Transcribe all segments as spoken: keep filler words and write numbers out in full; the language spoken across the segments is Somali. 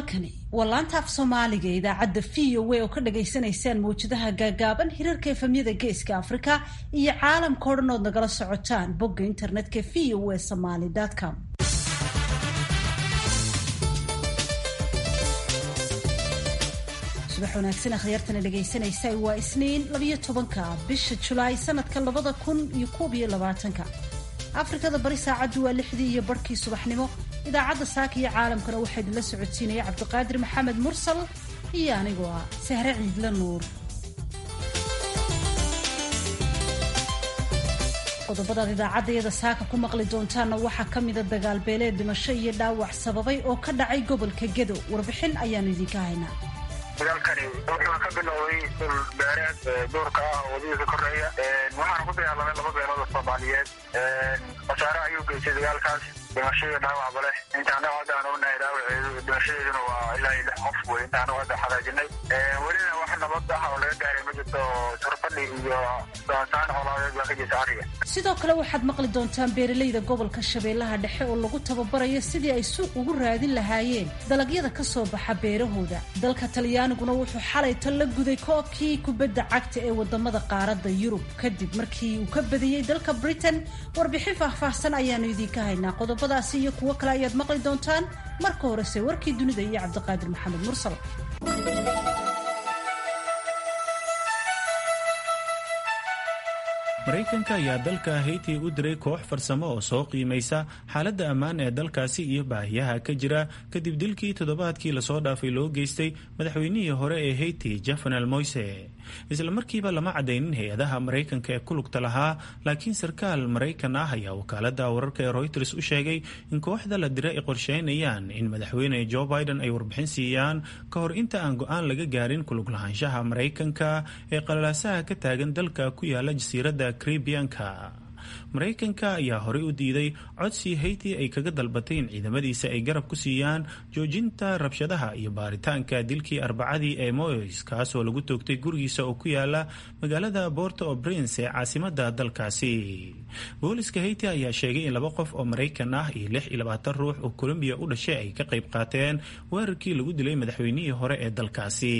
halkani waa laanta af soomaaliga ee idaacadda v o a oo ka dhagaysanaysaan mawjadaha gaagaaban hirarka efamyada geeska afrika iyo caalamka o dhan ood nagala socotaan bogga internetka v o a somaly com. subax wanaagsan akhyaartana dhagaysanaysa waa isniin labiyo tobanka bisha julaay sanadka labada kun iyo koob iyo labaatanka. afrikada bari saacaddu waa lixdii iyo barhkii subaxnimo. idaacadda saaka iyo caalamkana waxaa idinla socodsiinaya cabdiqaadir maxamed mursal iyo anigoo ah sahre ciidla nuur. qodobadaad idaacaddayada saaka ku maqli doontaanna waxaa ka mida dagaal beeleed dhimasho iyo dhaawac sababay oo ka dhacay gobolka Gedo. warbixin ayaanu idinka haynaa. dagaalkani wuxuu ka bilowday dhul beereed duurka ah oo wadadiisa koreeya waxaana ku dagaalamay laba beelood oo Soomaaliyeed. khasaare ayuu geystay dagaalkaas, dhimasho iyo dhaawacba leh. intaana hadda aan ognahay dhaawaceedu dhimashadeeduna waa ilaa iyo lix qof wey. intaana hadda xagaajinay welina wax nabad ah oo laga gaaray ma jirto. surfadhi iyo daataan xoolaadeed baa ka jirta ariga. sidoo kale waxaad maqli doontaan beeralayda gobolka Shabeellaha Dhexe oo lagu tababarayo sidii ay suuq ugu raadin lahaayeen dalagyada ka soo baxa beerahooda. dalka Talyaaniguna wuxuu xalay tan la guday koobkii kubadda cagta ee wadamada qaaradda Yurub kadib markii uu ka badiyay dalka Britain. warbixin faahfaahsan ayaanu idinka haynaa. qodobadaasi iyo kuwo kale ayaad maqli doontaan. marka horese warkii dunida iyo cabdiqaadir maxamed mursal. maraykanka ayaa dalka Haiti u diray koox farsamo oo soo qiimaysa xaaladda ammaan ee dalkaasi iyo baahiyaha ka jira kadib dilkii toddobaadkii lasoo dhaafay loo geystay madaxweynihii hore ee Haiti Jovenel Moise. isla markiiba lama cadaynin hay-adaha Maraykanka ee ku lugta lahaa, laakiin sarkaal Maraykan ah ayaa wakaaladda wararka ee Reuters u sheegay in kooxda la diray ay qorsheynayaan in madaxweyne Joe Biden ay warbixin siiyaan ka hor inta aan go-aan laga gaarin ku lug lahaanshaha Maraykanka ee qalalaasaha ka taagan dalka ku yaala jasiiradda Caribbean-ka. Maraykanka ayaa horey u diiday codsi Haiti ay kaga dalbatay in ciidamadiisa ay garab ku siiyaan joojinta rabshadaha iyo baaritaanka dilkii Arbacadii ee Moise, kaasoo lagu toogtay gurigiisa oo ku yaala magaalada Port-au-Prince ee caasimadda dalkaasi. booliska Haiti ayaa sheegay in laba qof oo Maraykan ah iyo lix iyo labaatan ruux oo Colombia u dhashay ay ka qayb qaateen weerarkii lagu dilay madaxweynihii hore ee dalkaasi.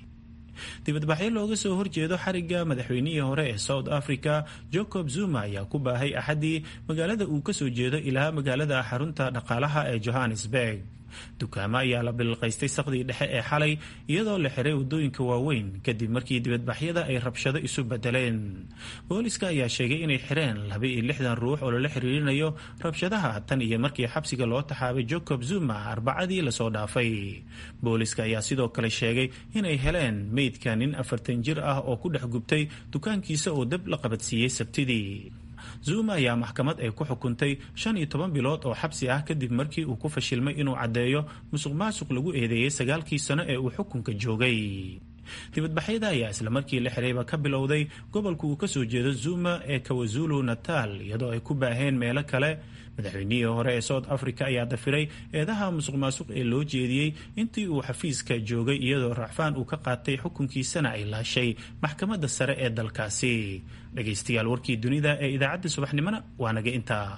dibadbaxyo looga soo horjeedo xariga madaxweynihii hore ee South Africa Jacob Zuma ayaa ku baahay Axadii magaalada uu ka soo jeedo ilaa magaalada xarunta dhaqaalaha ee Johannesburg. dukaamo ayaa la bilqaystay saqdii dhexe ee xalay iyadoo la xiray wadooyinka waaweyn kadib markii dibadbaxyada ay rabshado isu bedeleen. booliska ayaa sheegay inay xireen laba iyo lixdan ruux oo lala xiriirinayo rabshadaha tan iyo markii xabsiga loo taxaabay Jacob Zuma Arbacadii lasoo dhaafay. booliska ayaa sidoo kale sheegay inay heleen meydka nin afartan jir ah oo ku dhex gubtay dukaankiisa oo dab la qabadsiiyey Sabtidii. Zuma ayaa maxkamad ay ku xukuntay shan iyo toban bilood oo xabsi ah kadib markii uu ku fashilmay inuu caddeeyo musuqmaasuq lagu eedeeyey sagaalkii sano ee uu xukunka joogay. dibadbaxyada ayaa isla markii la xirayba ka bilowday gobolka uu ka soo jeedo Zuma ee KwaZulu Natal, iyadoo ay ku baaheen meelo kale. madaxweynihii hore ee South Africa ayaa dafiray eedaha musuqmaasuq ee loo jeediyey intii uu xafiiska joogay, iyadoo racfaan uu ka qaatay xukunkiisana ay laashay maxkamadda sare ee dalkaasi. dhagaystayaal, warkii dunida ee idaacadda subaxnimona waa naga intaa.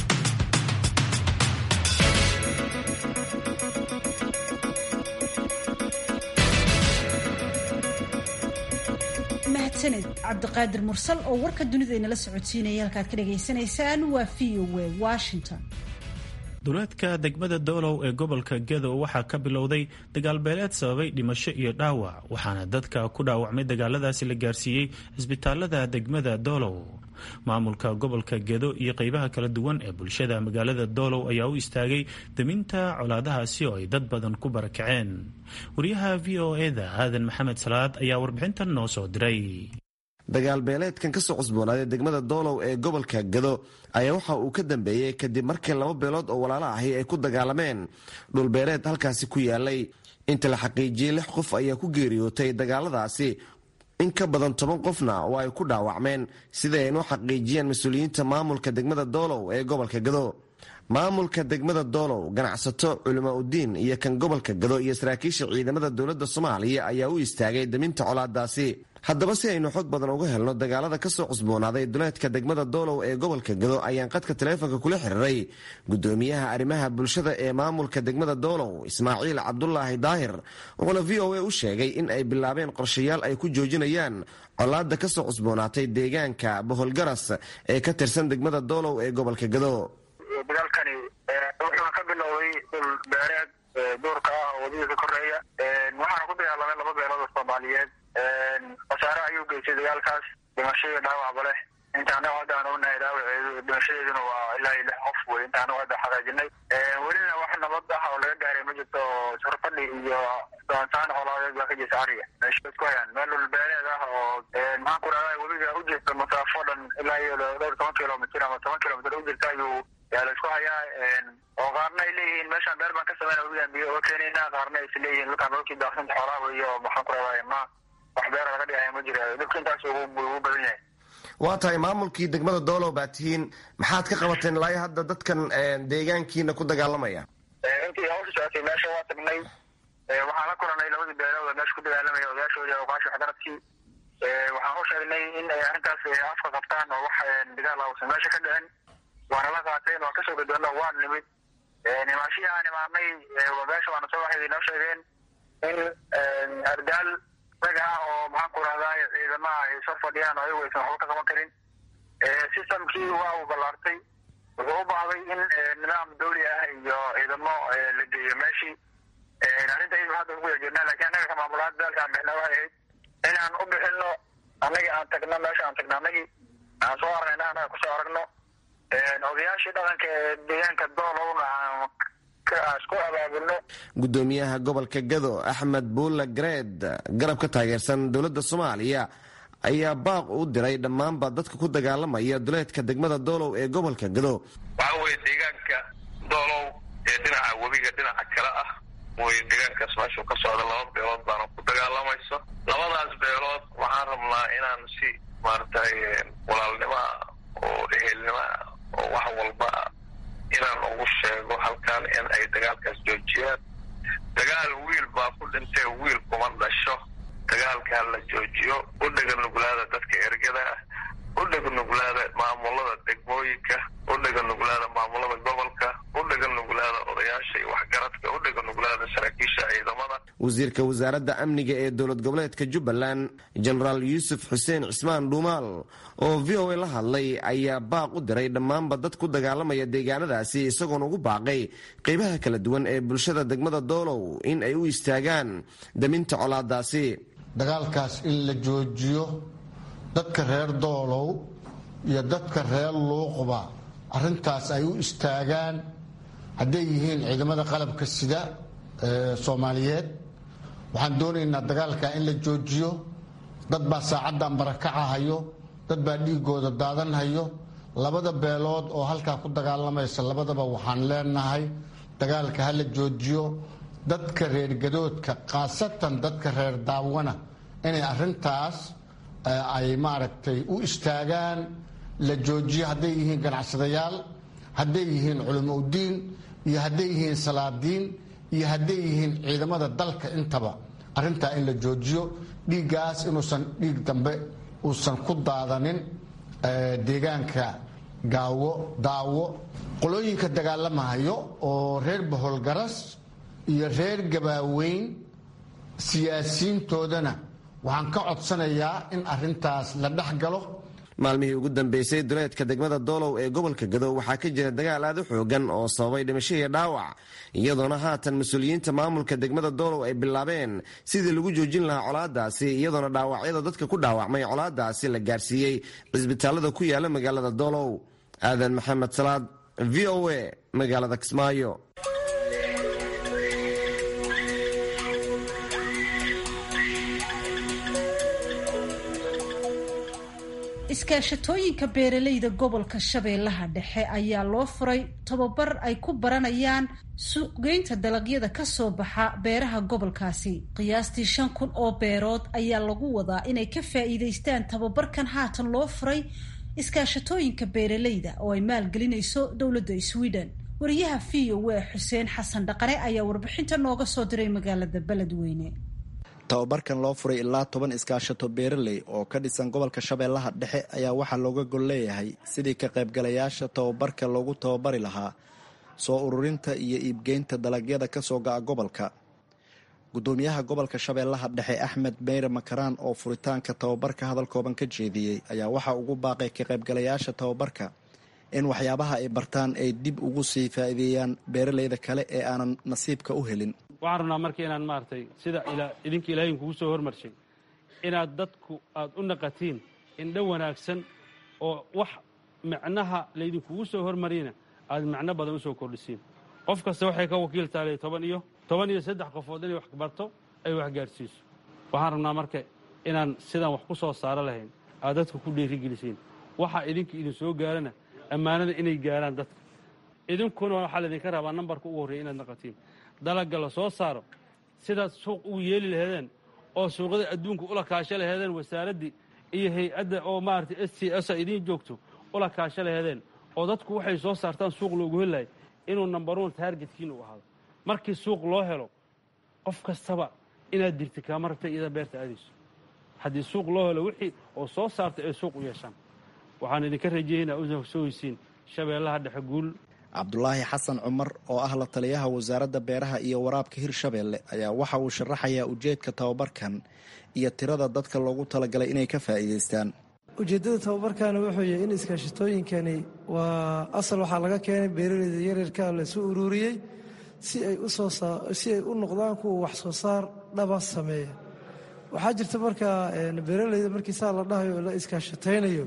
mahadsaned cabdiqaadir mursal oo warka dunida inala socodsiinaya. halkaad ka dhagaysanaysaan waa v o a Washington. duleedka degmada Doolow ee gobolka Gedo waxaa ka bilowday dagaal beeleed sababay dhimasho iyo dhaawac, waxaana dadka ku dhaawacmay dagaaladaasi la gaarsiiyey cisbitaalada degmada Doolow. maamulka gobolka Gedo iyo qaybaha kala duwan ee bulshada magaalada Doolow ayaa u istaagay daminta colaadahaasi oo ay dad badan ku barakaceen. wariyaha V O A-da Aadan Maxamed Salaad ayaa warbixintan noo soo diray. dagaal beeleedkan ka soo cusboonaaday degmada Doolow ee gobolka Gedo ayaa waxa uu ka dambeeyey kadib markii laba beelood oo walaalo ahi ay ku dagaalameen dhul beeleed halkaasi ku yaalay. inta la xaqiijiyey lix qof ayaa ku geeriyootay dagaaladaasi, in ka badan toban qofna oo ay ku dhaawacmeen sida ay noo xaqiijiyeen mas-uuliyiinta maamulka degmada Doolow ee gobolka Gedo. maamulka degmada doolow ganacsato culimo udiin iyo kan gobolka gado iyo saraakiisha ciidamada dowladda soomaaliya ayaa u istaagay daminta colaadaasi. haddaba si aynu xog badan uga helno dagaalada ka soo cusboonaaday duleedka degmada doolow ee gobolka gado ayaan qadka taleefonka kula xiriiray gudoomiyaha arrimaha bulshada ee maamulka degmada doolow ismaaciil cabdulaahi daahir, wuxuuna v o a u sheegay in ay bilaabeen qorshayaal ay ku joojinayaan colaada ka soo cusboonaatay deegaanka boholgaras ee ka tirsan degmada doolow ee gobolka gado. dagaalkani wuxuu ka bilowday dhul beereed duurka ah oo wadadiisa koreeya, waxaana ku dagaalamay laba beelood oo soomaaliyeed. khasaare ayuu geystay dagaalkaas, dhimashadii dhaawacba leh. inta anaga hadda aan ognahay dhaawaceedu dhimashadeeduna waa ilaa iyo lix qof wey inta anaga hadda xaqiijinay. welina wax nabad ah oo laga gaaray ma jirto. surfadhi iyo doontaan colaadeed baa ka jirta ariga meesha isku hayaan meel dhul beereed ah oo maxaan ku dhahdaa weliga u jirta masaafo dhan ilaa iyo dhowr toban kilomitr ama toban kilomitr u jirta ayuu yaa la isku hayaa. oo qaarna ay leeyihiin meeshaan beer baan ka sameyna weligaan biyo oga keenayna, qaarna aysa leeyihiin dhulkaan dhulkii daaqsinta xoolaha wey oo maxaan ku dhahdaa ma wax beera laga dhigaya ma jira. dhulka intaas ugu badan yahay. waa tahay maamulkii degmada doolow baa tihiin, maxaad ka qabateen ilaa hadda dadkan deegaankiina ku dagaalamaya? intii hawsha socotay meesha waa tagnay, waxaan la kulanay labadii beelood meesha ku dagaalamaya odayaashoodii awqaashi waxgaradkii. waxaan u sheegnay in ay arrintaas afka qabtaan oo wax dagaal ausan meesha ka dhicin. waana la qaateen, waan kasoo gadoonna waan nimid. nimaashihii aan imaanay meesha waana soo waxay noo sheegeen in ardaal rag ah oo maxaan ku rahdaa ciidamaha ay soo fadhiyaan oo ayagu aysan waxba ka qaban karin. systemkii waa uu ballaartay, wuxuu u baahday in nidaam dawli ah iyo ciidamo la geeyo meeshii. arrinta iyadu hadda ugu jirnaa, laakiin annaga ka maamulaad daalka aan bixina waxay ahayd inaan u bixino annagii aan tagno meesha aan tagno annagii aan soo aragna annaga kusoo aragno. odayaashii dhaqanka ee deegaanka doolowna aan isku abaabulno. gudoomiyaha gobolka gado axmed buulla gareed, garab ka taageersan dowladda soomaaliya, ayaa baaq u diray dhammaanba dadka ku dagaalamaya duleedka degmada doolow ee gobolka gado. waxa weye deegaanka doolow ee dhinaca webiga dhinaca kale ah way deegaankaas meeshuu ka socda laba beelood baana ku dagaalamayso. labadaas beelood waxaan rabnaa inaan si maaragtay walaalnima oo ehelnima oo wax walba inaan ugu sheego halkan in ay dagaalkaas joojiyaan. dagaal wiil baa ku dhintay, wiil kuma dhasho. dagaalkaa la joojiyo, u dhega nuglaada dadka ergada ah, u dhega nuglaada maamulada degmooyinka, u dhega nuglaada maamulada gobolka, u dhega nuglaada odayaasha iyo waxgaradka, u dhega nuglaada saraakiisha ciidamada. wasiirka wasaaradda amniga ee dowlad goboleedka jubbaland jenaraal yuusuf xuseen cismaan dhuumaal oo v o a la hadlay ayaa baaq u diray dhammaanba dad ku dagaalamaya deegaanadaasi, isagoona ugu baaqay qeybaha kala duwan ee bulshada degmada doolow in ay u istaagaan daminta colaadaasi. dagaalkaas in la joojiyo, dadka reer doolow iyo dadka reer luuqba arrintaas ay u istaagaan. hadday yihiin ciidamada qalabka sida ee soomaaliyeed, waxaan doonaynaa dagaalka in la joojiyo. dad baa saacaddan barakacahayo, dad baa dhiigooda daadanhayo. labada beelood oo halkaa ku dagaalamaysa labadaba waxaan leenahay dagaalka ha la joojiyo. dadka reer gadoodka khaasatan dadka reer daawana inay arrintaas ay maaragtay u istaagaan, la joojiyo. hadday yihiin ganacsadayaal, hadday yihiin culimo udiin, iyo hadday yihiin salaadiin, iyo hadday yihiin ciidamada dalka intaba arrintaa in la joojiyo. dhiiggaas inuusan dhiig dambe uusan ku daadanin deegaanka gaawo daawo. qolooyinka dagaalamahayo oo reer boholgaras iyo reer gabaaweyn siyaasiyiintoodana waxaan ka codsanayaa in arrintaas la dhex galo. maalmihii ugu dambeysay duleedka degmada doolow ee gobolka gado waxaa ka jira dagaal aad u xoogan oo sababay dhimasho iyo dhaawac, iyadoona haatan mas-uuliyiinta maamulka degmada doolow ay bilaabeen sidii lagu joojin lahaa colaadaasi, iyadoona dhaawacyada dadka ku dhaawacmay colaadaasi la gaarsiiyey cisbitaalada ku yaala magaalada doolow. aadan maxamed salaad, v o a, magaalada kismaayo. iskaashatooyinka beeralayda gobolka shabeellaha dhexe ayaa loo furay tababar ay ku baranayaan suuqgeynta dalagyada ka soo baxa beeraha gobolkaasi. qiyaastii shan kun oo beerood ayaa lagu wadaa inay ka faa'iidaystaan tababarkan haatan loo furay iskaashatooyinka beeralayda oo ay maalgelinayso dowladda Sweden. wariyaha v o a xuseen xasan dhaqane ayaa warbixinta nooga soo diray magaalada beledweyne. tababarkan loo furay ilaa toban iskaashato beeraley oo ka dhisan gobolka shabeellaha dhexe ayaa waxaa looga gol leeyahay sidii ka qaybgalayaasha tababarka loogu tababari lahaa soo ururinta iyo iibgeynta dalagyada ka soo ga'a gobolka. gudoomiyaha gobolka shabeellaha dhexe axmed meyre makaraan oo furitaanka tababarka hadal kooban ka jeediyey ayaa waxaa ugu baaqay ka qaybgalayaasha tababarka in waxyaabaha ay bartaan ay dib ugu sii faa'iideeyaan beeraleyda kale ee aanan nasiibka u helin. waxaan rabnaa marka inaan maaragtay sida idinka ilaahay kugu soo hormarshay inaad dadku aad u naqatiin indho wanaagsan oo wax macnaha laydinkugu soo hormariyna aad macno badan u soo kordhisiin. qof kasta waxay ka wakiil tahay toban iyo toban iyo saddex qofood inay wax barto ay wax gaadhsiiso. waxaan rabnaa marka inaan sidaan wax ku soo saaro lahayn aad dadka ku dhiirigelisiin. waxa idinka idin soo gaarana ammaanada inay gaaraan dadka. idinkuna waxaa laydinka rabaa nambarka ugu horreeya inaad naqatiin. dalagga la soo saaro sidaad suuq ugu yeeli laheedeen oo suuqyada adduunka ula kaasho laheedeen wasaaraddii iyo hay-adda oo maaragtay s c s idiin joogto ula kaasho laheedeen oo dadku waxay soo saartaan suuq loogu helayo inuu number one taargetkiina u ahaado. markii suuq loo helo qof kastaba inaad dirti kaama rabta iyada beerta aadayso. haddii suuq loo helo wixii oo soo saartay ay suuq u yeeshaan waxaan idinka rajaynaa u soo heysiin shabeellaha dhexe guul. cabdulaahi xasan cumar oo ah la taliyaha wasaaradda beeraha iyo waraabka hirshabeelle ayaa waxa uu sharaxayaa ujeedka tababarkan iyo tirada dadka loogu talagalay inay ka faa'iidaystaan. ujeeddada tababarkani wuxuu yahay in iskaashatooyinkani waa asal waxaa laga keenay beeraleyda yaryarka laysu ururiyey si ay usoo si ay u noqdaan kuwa wax soo saar dhaba sameeya. waxaa jirta markaa beeraleyda markii saa la dhahayo la iskaashataynayo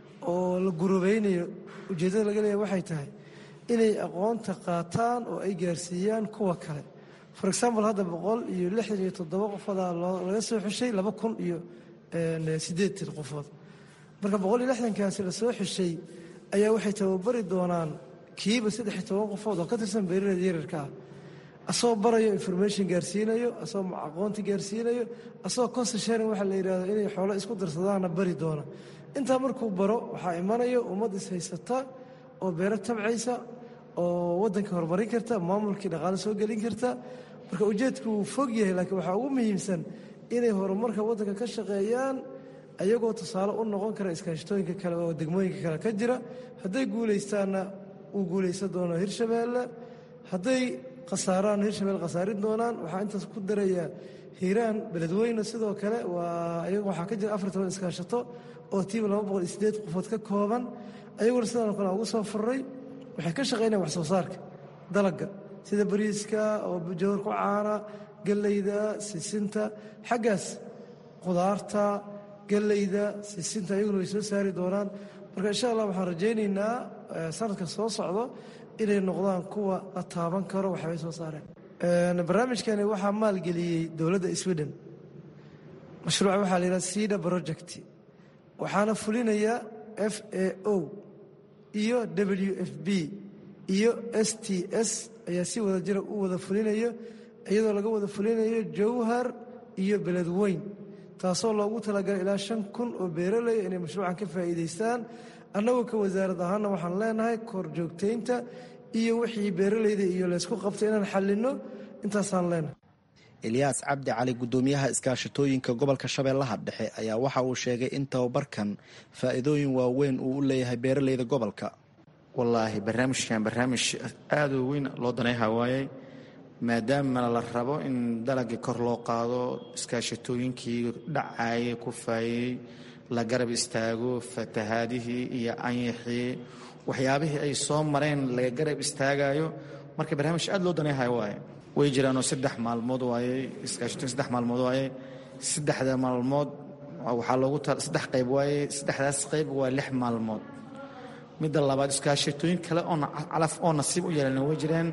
oo la gurubaynayo ujeeddada laga leeyahay waxay tahay inay aqoonta qaataan oo ay gaarsiiyaan kuwa kale. for example hadda boqol iyo lixdan iyo toddoba qofodaa laga soo xushay laba kun iyo siddeetan qofood. marka boqol iyo lixdankaasi la soo xushay ayaa waxay tababari doonaan kiiba saddex iyo toban qofood oo ka tirsan beeraleyda yaryarka ah asagoo barayo information gaarsiinayo asagoo aqoonta gaarsiinayo asagoo cost sharing waxaa la yidhahdo inay xoolo isku darsadaanna bari doona. intaa markuu baro waxaa imanayo ummad ishaysata oo beero tabcaysa oo waddanka horumarin karta maamulkii dhaqaale soo gelin karta. marka ujeedku wuu fog yahay laakiin waxaa ugu muhiimsan inay horumarka waddanka ka shaqeeyaan ayagoo tusaale u noqon kara iskaashatooyinka kale oo degmooyinka kale ka jira. hadday guulaystaanna uu guulaysan doono hirshabeelle, hadday khasaaraan hirshabelle khasaarin doonaan. waxaa intaas ku darayaa hiiraan beledweyne sidoo kale waa iyagu waxaa ka jira afar toban iskaashato oo tiiba laba boqol iyo siddeed qofood ka kooban. ayaguna sidaan kale ugu soo furray waxay ka shaqaynayaan wax soo saarka dalagga sida bariiska oo jawar ku caana, galleyda, sisinta, xaggaas qudaarta, galleyda, sisinta ayaguna way soo saari doonaan. marka insha allah waxaan rajaynaynaa sanadka soo socdo inay noqdaan kuwa la taaban karo waxbay soo saareen. barnaamijkani waxaa maalgeliyey dowladda sweden. mashruuca waxaa la yidhaha sida project waxaana fulinaya f a o iyo w f b iyo s t s ayaa si wada jira u wada fulinayo iyadoo laga wada fulinayo jowhar iyo beledweyn taasoo loogu talagalay ilaa shan kun oo beeraley inay mashruucan ka faa'iidaystaan. annagoo ka wasaarad ahaanna waxaan leenahay kor joogtaynta iyo wixii beeraleyda iyo laysku qabtay inaan xallinno intaasaan leenahay. elyaas cabdi cali gudoomiyaha iskaashatooyinka gobolka shabeellaha dhexe ayaa waxa uu sheegay in tababarkan faa'iidooyin waaweyn uu u leeyahay beeraleyda gobolka. wallaahi barnaamijkan barnaamij aada u weyn loo danayha waayey maadaama la rabo in dalagii kor loo qaado iskaashatooyinkii dhacayay ku faayey la garab istaago fatahaadihii iyo anyixii waxyaabihii ay soo mareen laga garab istaagayo. marka barnaamij aad loo danayha waaye way jiraanoo saddex maalmood waayey iskaashatooyin saddex maalmood waayey saddexda maalmood waxaa loogu ta saddex qayb waayey saddexdaas qayb waa lix maalmood. midda labaad iskaashatooyin kale oo calaf oo nasiib u yeelana way jireen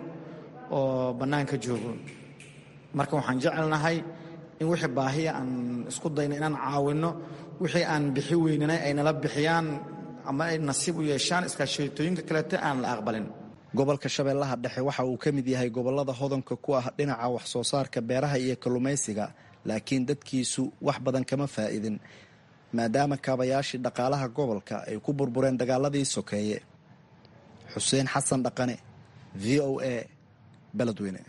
oo bannaanka joogo. marka waxaan jecelnahay in wixii baahiya aan isku dayno inaan caawinno wixii aan bixi weynanay ay nala bixiyaan ama ay nasiib u yeeshaan iskaashatooyinka kaleete aan la aqbalin. gobolka shabeellaha dhexe waxa uu ka mid yahay gobollada hodanka ku ah dhinaca wax soo saarka beeraha iyo kalluumaysiga laakiin dadkiisu wax badan kama faa'idin maadaama kaabayaashii dhaqaalaha gobolka ay ku burbureen dagaaladii sokeeye. xuseen xasan dhaqane v o a beledweyne.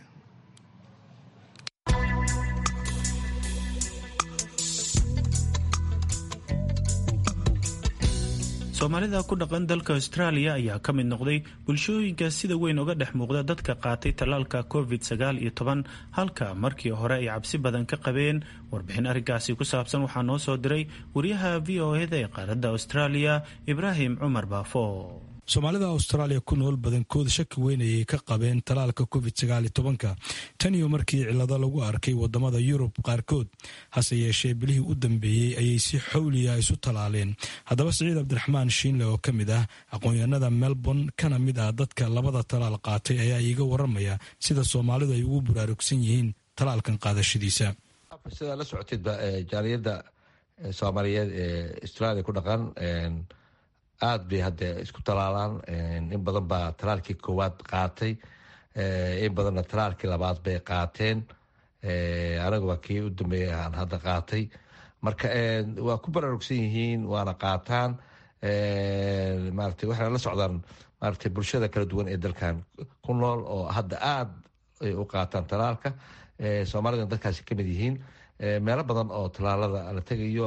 soomaalida ku dhaqan dalka Australia ayaa ka mid noqday bulshooyinka sida weyn uga dhex muuqda dadka qaatay tallaalka covid sagaal iyo toban halka markii hore ay cabsi badan ka qabeen. warbixin arrinkaasi ku saabsan waxaa noo soo diray wariyaha v o a da ee qaaradda Australia Ibraahim Cumar Baafo. soomaalida Australia ku nool badankooda shaki weyn ayay ka qabeen talaalka covid sagaal iyo tobanka tan iyo markii cilado lagu arkay wadamada Yurub qaarkood, hase yeeshee bilihii u dambeeyey ayay si xawliya isu talaaleen. haddaba Siciid Cabdiraxmaan Shiinle oo ka mid ah aqoon-yahanada Melbourne kana mid ah dadka labada talaal qaatay ayaa iiga waramaya sida soomaalidu ay ugu buraarugsan yihiin talaalkan qaadashadiisa. sida la socotid jaaliyada Soomaaliyeed ee Australia ku dhaqan aad bay hadda isku talaalaan. in badan baa talaalkii koowaad qaatay, in badanna talaalkii labaad bay qaateen. anagu waa kii u dambeeyay aan hadda qaatay. marka waa ku baraarugsan yihiin waana qaataan. maaragtay waxay la socdaan maaragtay bulshada kala duwan ee dalkan ku nool oo hadda aad u qaataan talaalka. Soomaalida dadkaasi ka mid yihiin. meelo badan oo talaalada la tegayo,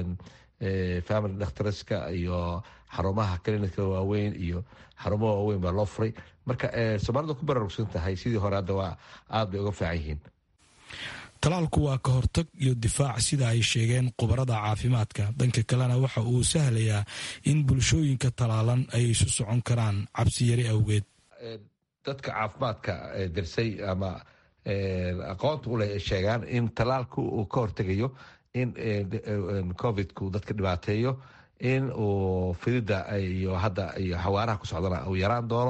family doctorska iyo xarumaha clinicka waaweyn iyo xarumaha waaweyn baa loo furay. marka Soomaalida ku baraarugsan tahay sidii hore hadda waa aad bay uga fiican yihiin. talaalku waa ka hortag iyo difaac sida ay sheegeen khubarada caafimaadka. dhanka kalena waxa uu sahlayaa in bulshooyinka talaalan ay isu socon karaan cabsi yari awgeed. dadka caafimaadka dirsay ama aqoonta u leh ay sheegaan in talaalku uu ka hortegayo in covidku dadka dhibaateeyo, in uu fidida iyo hadda iyo xawaaraha ku socdana uu yaraan doono.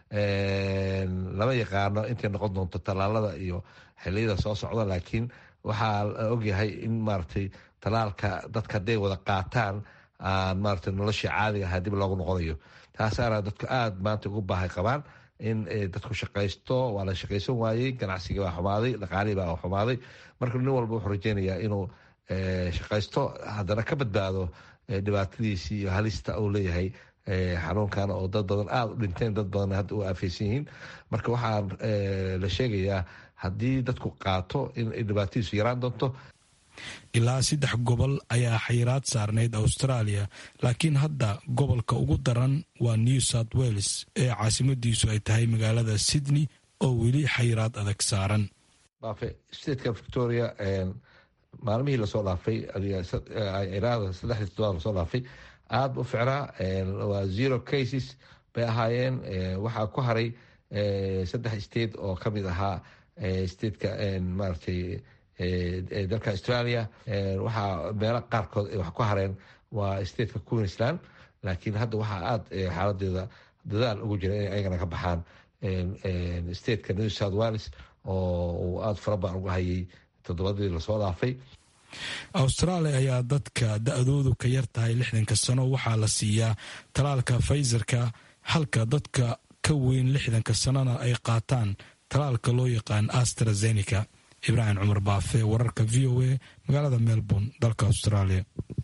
lama yaqaano intay noqon doonto talaalada iyo xiliyada soo socda, laakiin waxaa la ogyahay in maaragtay talaalka dadka hadday wada qaataan aan maaragtay noloshii caadiga ahaa dib loogu noqonayo. taasaana dadku aada maanta ugu baahay qabaan in dadku shaqaysto. waa la shaqaysan waayey, ganacsigii baa xumaaday, dhaqaalihii baa xumaaday. marka nin walba wuxuu rajeynayaa inuu shaqaysto haddana ka badbaado dhibaatadiisii iyo halista uu leeyahay xanuunkan oo dad badan aada u dhinteen, dad badan hadda u aafeysan yihiin. marka waxaan la sheegayaa haddii dadku qaato in dhibaatadiisu yaraan doonto. ilaa saddex gobol ayaa xayiraad saarnayd Australia, laakiin hadda gobolka ugu daran waa New South Wales ee caasimadiisu ay tahay magaalada Sydney oo weli xayiraad adag saaran. baafe stateka Victoria maalmihii lasoo dhaafay iraada saddexdii toddobaad lasoo dhaafay aada u ficnaa. waa zero cases bay ahaayeen. waxaa ku haray saddex state oo ka mid ahaa stateka maaragtay dalka Australia. waxaa meelo qaarkood wax ku hareen waa stateka Queensland, laakiin hadda waxaa aada xaaladeeda dadaal ugu jira inay ayagana ka baxaan stateka New South Wales oo uu aada farabaan uga hayay toddobadii lasoo dhaafay. Australia ayaa dadka da-doodu ka yar tahay lixdanka sano waxaa la siiyaa talaalka Pfizerka, halka dadka ka weyn lixdanka sanona ay qaataan talaalka loo yaqaan AstraZeneca. Ibraahim Cumar Baafe, wararka V O A, magaalada Melbourne, dalka Australia.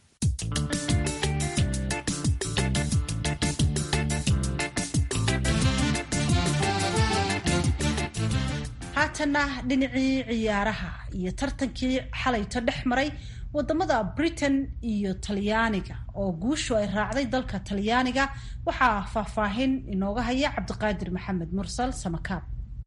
haatana dhinacii ciyaaraha iyo tartankii xalayto dhex maray wadamada Britain iyo Talyaaniga oo guushu ay raacday dalka Talyaaniga. waxaa faahfaahin inooga haya Cabdiqaadir Maxamed Mursal Samakaab.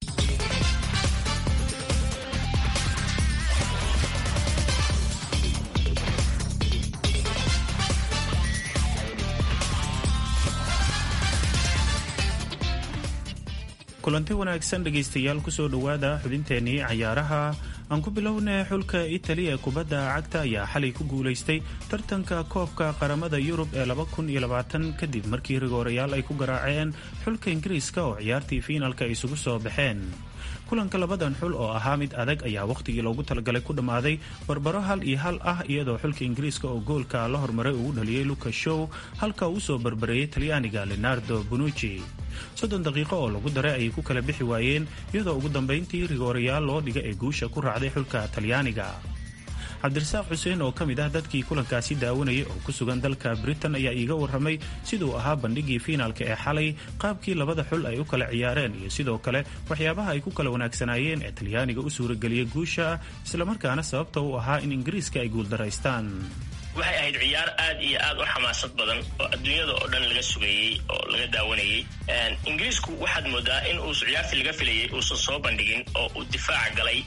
kulanti wanaagsan dhegaystayaal kusoo dhowaada xubinteenii cayaaraha. aan ku bilownay xulka Italy ee kubadda cagta ayaa xalay ku guulaystay tartanka koobka qaramada Yurub ee laba kun iyo labaatan kadib markii rigoorayaal ay ku garaaceen xulka Ingiriiska oo ciyaartii fiinalka isugu soo baxeen. kulanka labadan xul oo ahaa mid adag ayaa wakhtigii loogu talagalay ku dhammaaday barbaro hal iyo hal ah, iyadoo xulka Ingiriiska oo goolka la hormaray ugu dhaliyay Lucas Shaw halka uu soo barbareeyay Talyaaniga Leonardo Bonucci. soddon daqiiqo oo lagu daray ayay ku kala bixi waayeen, iyadoo ugu dambayntii rigoorayaal loo dhiga ee guusha ku raacday xulka Talyaaniga. cabdirasaaq xuseen oo ka mid ah dadkii kulankaasi daawanayay oo ku sugan dalka britain ayaa iiga warramay siduu ahaa bandhigii fiinaalka ee xalay, qaabkii labada xul ay u kala ciyaareen iyo sidoo kale waxyaabaha ay ku kala wanaagsanaayeen ee talyaaniga u suurageliyay guusha, islamarkaana sababta u ahaa in ingiriiska ay guuldaraystaan. waxay ahayd ciyaar aad iyo aad u xamaasad badan oo adduunyada oo dhan laga sugayey oo laga daawanayey. ingiriisku waxaad moodaa in uu ciyaartii laga filayay uusan soo bandhigin oo uu difaac galay,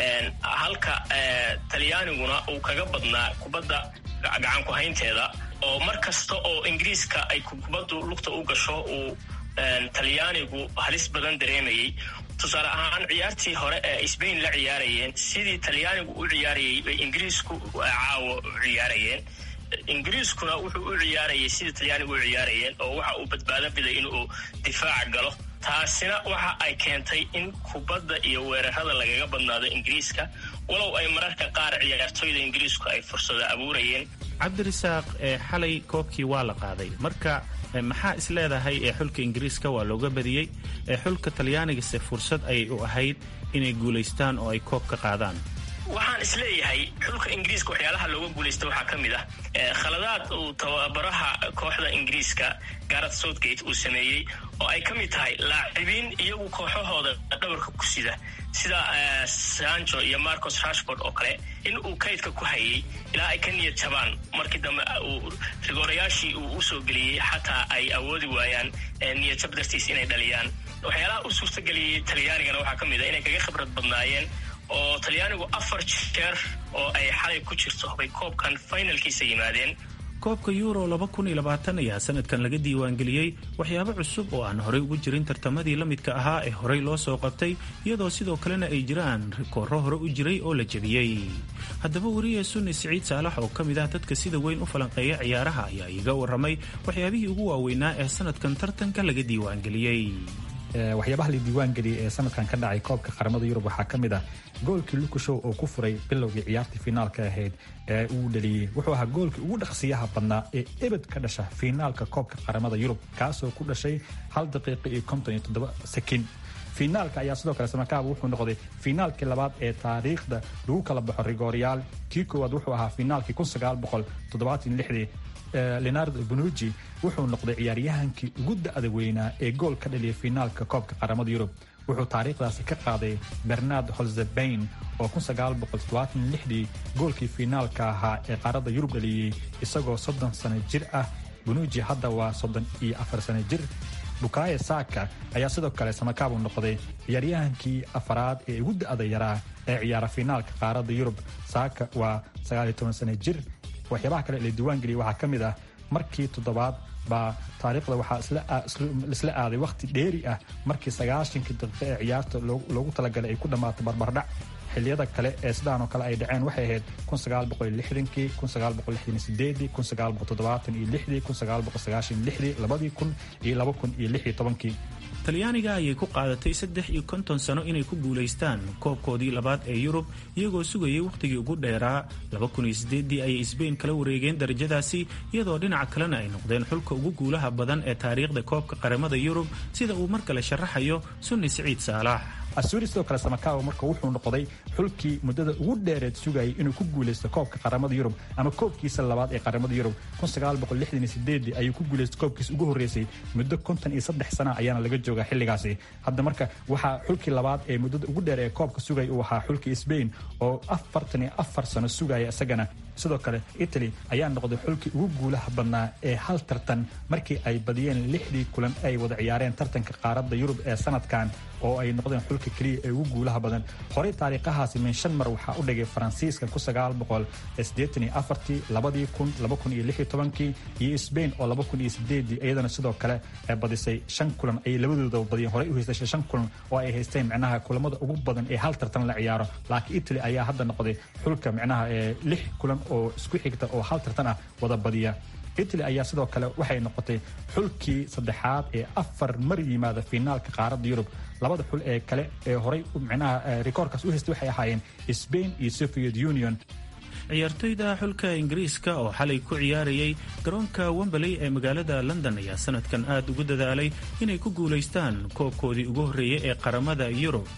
halka talyaaniguna uu kaga badnaa kubadda gacan ku haynteeda, oo mar kasta oo ingiriiska ay kubaddu lugta u gasho uu talyaanigu halis badan dareemayey. tusaale ahaan ciyaartii hore ee Spain la ciyaarayeen sidii talyaanigu u ciyaarayay bay ingiriisku caawo u ciyaarayeen. ingiriiskuna wuxuu u ciyaarayay sidii talyaanigu u ciyaarayeen oo waxa uu badbaado biday inuu difaac galo. taasina waxa ay keentay in kubadda iyo weerarada lagaga badnaado ingiriiska, walow ay mararka qaar ciyaartooyda ingiriisku ay fursado abuurayeen. cabdirasaaq ee xalay koobkii waa la qaaday, marka maxaa is leedahay ee xulka ingiriiska waa looga badiyey, ee xulka talyaanigase fursad ayay u ahayd inay guulaystaan oo ay koob ka qaadaan? waxaan is leeyahay xulka ingiriiska waxyaalaha looga guulaysta waxaa ka mid ah khaladaad uu tababaraha kooxda ingiriiska Gareth Southgate uu sameeyey oo ay ka mid tahay laacibiin iyagu kooxahooda dhabarka ku sida sida Sancho iyo Marcus Rashford oo kale in uu kaydka ku hayay ilaa ay ka niyad jabaan markii dambe uu rigorayaashii uu u soo geliyey xataa ay awoodi waayaan niyad jab dartiis inay dhaliyaan. waxyaalaha u suurtageliyey talyaanigana waxaa ka mid ah inay kaga khibrad badnaayeen oo talyaanigu afar jeer oo ay xalay ku jirto bay koobkan finalkiisa yimaadeen. koobka Euro laba kun iyo labaatan ayaa sanadkan laga diiwaangeliyey waxyaabo cusub oo aan horey ugu jirin tartamadii la midka ahaa ee horey loo soo qabtay, iyadoo sidoo kalena ay jiraan rikooro hore u jiray oo la jebiyey. haddaba wariye Sunni Siciid Saalax oo ka mid ah dadka sida weyn u falanqeeya ciyaaraha ayaa iiga warramay waxyaabihii ugu waaweynaa ee sanadkan tartanka laga diiwaangeliyey. waxyaabaha la diiwaangeliyay ee sanadkan ka dhacay koobka qaramada Yurub waxaa ka mid ah goolkii Luka Shaw oo ku furay bilowgii ciyaartii finaalka ahayd ee uu dhaliyay. wuxuu ahaa goolkii ugu dhaqsiyaha badnaa ee ebed ka dhasha finaalka koobka qaramada Yurub, kaasoo ku dhashay hal daqiiqo iyo konton iyo toddoba sekin. finaalka ayaa sidoo kale samakaaba wuxuu noqday finaalkii labaad ee taariikhda lagu kala baxo rigoryaal. kii koowaad wuxuu ahaa finaalkii kun sagaal boqol toddobaatan iyo lixdii. Leonardo Bonucci wuxuu noqday ciyaaryahankii ugu da'da weynaa ee gool ka dhaliyay finaalka koobka qaramada Yurub. wuxuu taariikhdaasi ka qaaday Bernard Holzbein oo kun sagaal boqol toddobaatan iyo lixdii goolkii finaalka ahaa ee qaaradda Yurub dhaliyay isagoo soddon sano jir ah. Bonucci hadda waa soddon iyo afar sano jir. Bukayo Saka ayaa sidoo kale samakaabo noqday ciyaaryahankii afaraad ee ugu da'da yaraa ee ciyaara finaalka qaaradda Yurub. Saka waa sagaal iyo toban sano jir. waxyaabaha kale la diiwaangeliyay waxaa ka mid ah markii toddobaad baa taariikhda waxaa isla aaday wakhti dheeri ah markii sagaashankii daqiiqo ee ciyaarta loogu talagalay ay ku dhammaato barbardhac. xilliyada kale ee sidaan oo kale ay dhaceen waxay ahayd kun sagaal boqol iyo lixdankii, kun sagaal boqol lixdan iyo sideedii, kun sagaal boqol toddobaatan iyo lixdii, kun sagaal boqol sagaashan iyo lixdii, labadii kun iyo laba kun iyo lix iyo tobankii. talyaaniga ayay ku qaadatay saddex iyo konton sano inay ku guulaystaan koobkoodii labaad ee Yurub, iyagoo sugayay wakhtigii ugu dheeraa. laba kun iyo sideedii ayay Spain kala wareegeen darajadaasi, iyadoo dhinaca kalena ay noqdeen xulka ugu guulaha badan ee taariikhda koobka qaramada Yurub, sida uu mar kale sharaxayo Sunni Siciid Saalax. Asuri sidoo kale samakaabo marka wuxuu noqday xulkii muddada ugu dheereed sugayay inuu ku guulaysto koobka qaramada Yurub ama koobkiisa labaad ee qaramada Yurub. kun sagaal boqol lixdan iyo sideedii ayuu ku guulaystay koobkiisa ugu horeysay, muddo konton iyo saddex sano ayaana laga joogaa xilligaasi. hadda marka waxaa xulkii labaad ee muddada ugu dheer ee koobka sugay uu ahaa xulkii Spain oo afartan iyo afar sano sugaya isagana. sidoo kale Italy ayaa noqday xulkii ugu guulaha badnaa ee hal tartan markii ay badiyeen lixdii kulan ay wada ciyaareen tartanka qaaradda Yurub ee sanadkan, oo ay noqdeen xulka kaliya ee ugu guulaha badan. horey taariikhahaasi min shan mar waxaa u dhigay Faransiiska kun sagaal boqol siddeetan iyo afartii, labadii kun, laba kun iyo lix iyo tobankii, iyo Spain oo laba kun iyo sideedii iyadana sidoo kale ay badisay shan kulan ay labadooda badiyeen. horey u haystay shan kulan oo ay haysteen micnaha kulamada ugu badan ee hal tartan la ciyaaro, laakiin Italy ayaa hadda noqday xulka micnaha ee lix kulan oo isku xigta oo hal tartan ah wada badiya. Italy ayaa sidoo kale waxay noqotay xulkii saddexaad ee afar mar yimaada finaalka qaaradda Yurub. labada xul ee kale ee horey micnaha rikoorkaas u haystay waxay ahaayeen Spain iyo Soviet Union. ciyaartoyda xulka ingiriiska oo xalay ku ciyaarayay garoonka Wembley ee magaalada London ayaa sanadkan aad ugu dadaalay inay ku guulaystaan koobkoodii ugu horreeyay ee qaramada Yurub.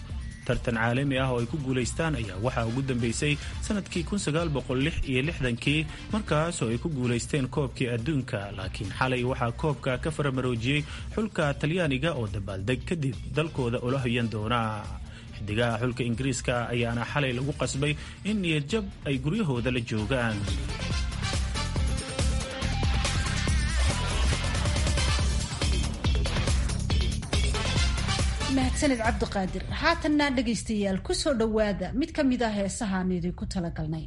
tartan caalami ah oo ay ku guulaystaan ayaa waxaa ugu dambeysay sanadkii kun sagaal boqol lix iyo lixdankii markaas oo ay ku guulaysteen koobkii adduunka, laakiin xalay waxaa koobka ka faramaroojiyey xulka talyaaniga oo dabaaldeg kadib dalkooda ula hoyan doona. xidigaha xulka ingiriiska ayaana xalay lagu qasbay in niyadjab ay guryahooda la joogaan. mahadsaned cabdiqaadir. haatanna dhegaystayaal ku soo dhowaada mid ka mid ah heesahaan idinku talagalnay.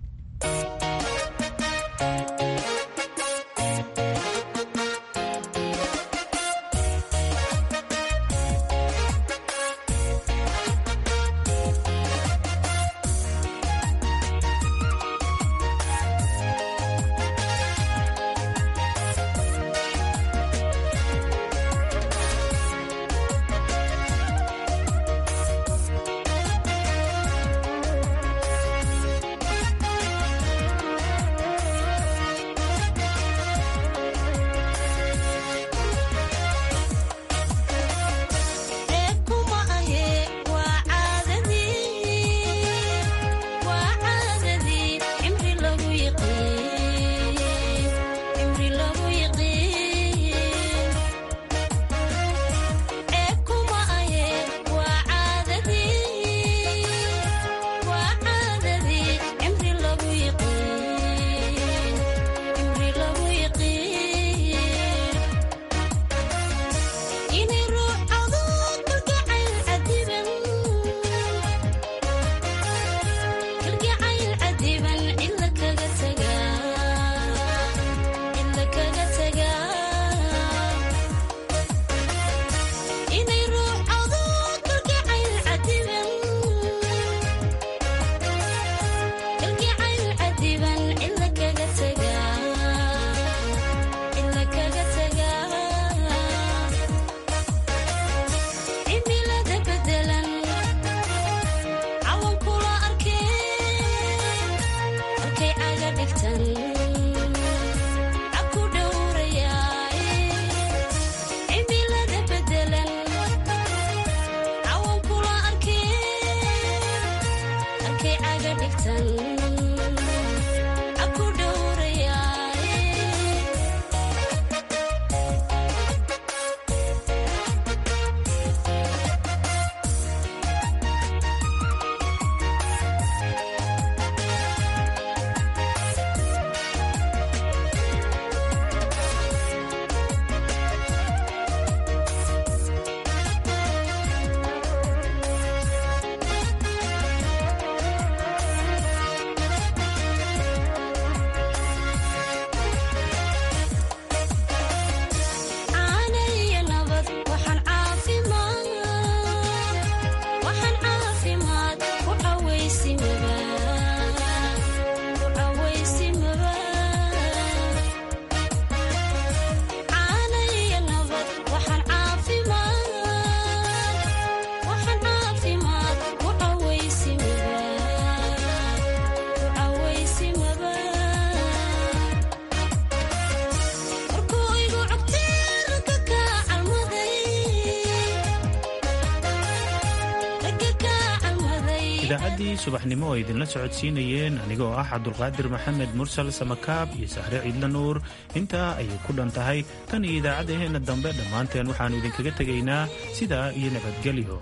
idaacaddii subaxnimo oo idinla socodsiinayeen anigoo ah cabdulqaadir maxamed mursal samakaab iyo sahre ciidla nuur. intaa ayay ku dhan tahay tan iyo idaacaddaheenna dambe dhammaanteen waxaannu idinkaga tegaynaa sidaa iyo nabadgelyo.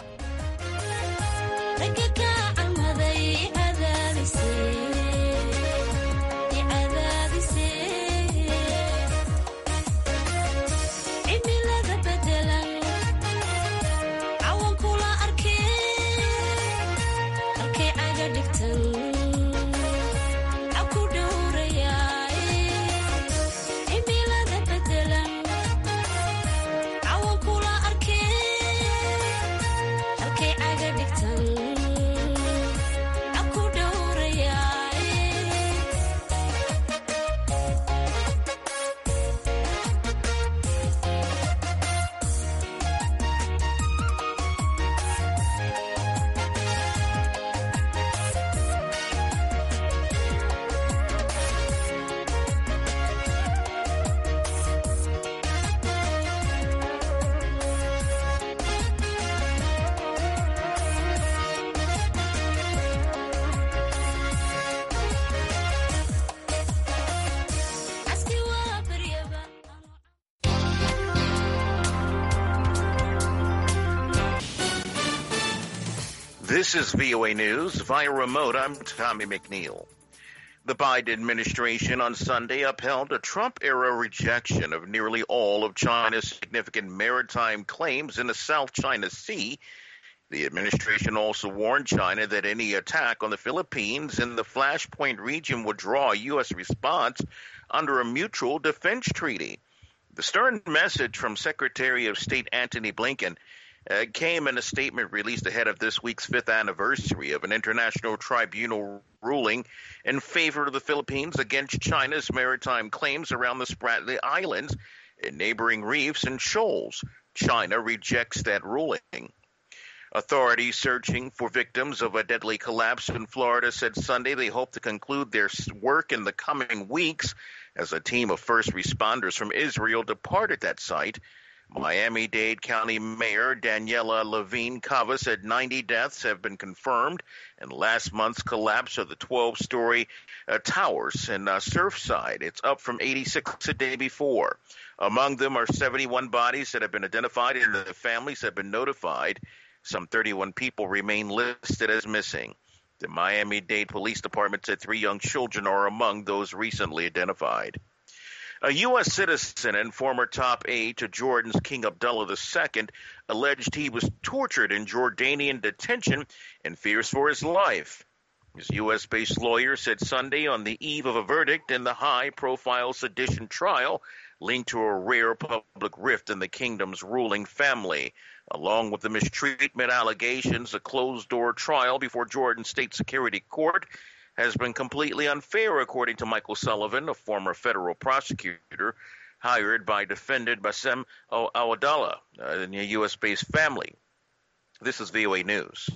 This is V O A News. Via remote, I'm Tommy McNeil. The Biden administration on Sunday upheld a Trump-era rejection of nearly all of China's significant maritime claims in the South China Sea. The administration also warned China that any attack on the Philippines in the Flashpoint region would draw a U S response under a mutual defense treaty. The stern message from Secretary of State Antony Blinken uh, came in a statement released ahead of this week's fifth anniversary of an international tribunal ruling in favor of the Philippines against China's maritime claims around the Spratly Islands and neighboring reefs and shoals. China rejects that ruling. Authorities searching for victims of a deadly collapse in Florida said Sunday they hope to conclude their work in the coming weeks as a team of first responders from Israel departed that site. Miami-Dade County Mayor Daniela Levine Cava said ninety deaths have been confirmed in last month's collapse of the twelve-story uh, towers in uh, Surfside. It's up from eighty-six the day before. Among them are seventy-one bodies that have been identified and the families have been notified. Some thirty-one people remain listed as missing. The Miami-Dade Police Department said three young children are among those recently identified. A U S citizen and former top aide to Jordan's King Abdullah the Second alleged he was tortured in Jordanian detention and fears for his life. His U S-based lawyer said Sunday on the eve of a verdict in the high-profile sedition trial linked to a rare public rift in the kingdom's ruling family. Along with the mistreatment allegations, a closed-door trial before Jordan State Security Court has been completely unfair, according to Michael Sullivan, a former federal prosecutor hired by defendant Bassem Awadallah uh, in a U S-based family. This is V O A News.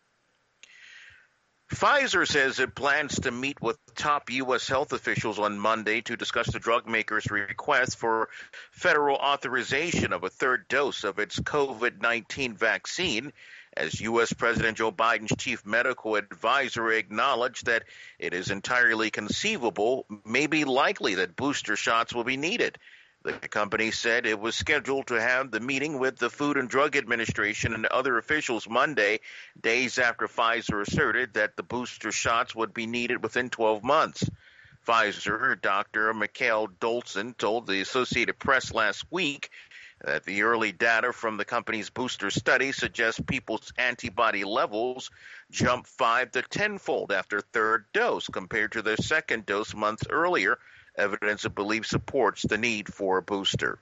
Pfizer says it plans to meet with top U S health officials on Monday to discuss the drug maker's request for federal authorization of a third dose of its COVID nineteen vaccine, as U S President Joe Biden's chief medical advisor acknowledged that it is entirely conceivable, maybe likely, that booster shots will be needed. The company said it was scheduled to have the meeting with the Food and Drug Administration and other officials Monday, days after Pfizer asserted that the booster shots would be needed within twelve months. Pfizer Doctor Mikhail Dolson told the Associated Press last week that the early data from the company's booster study suggests people's antibody levels jump five to tenfold after third dose compared to their second dose months earlier. Evidence of belief supports the need for a booster.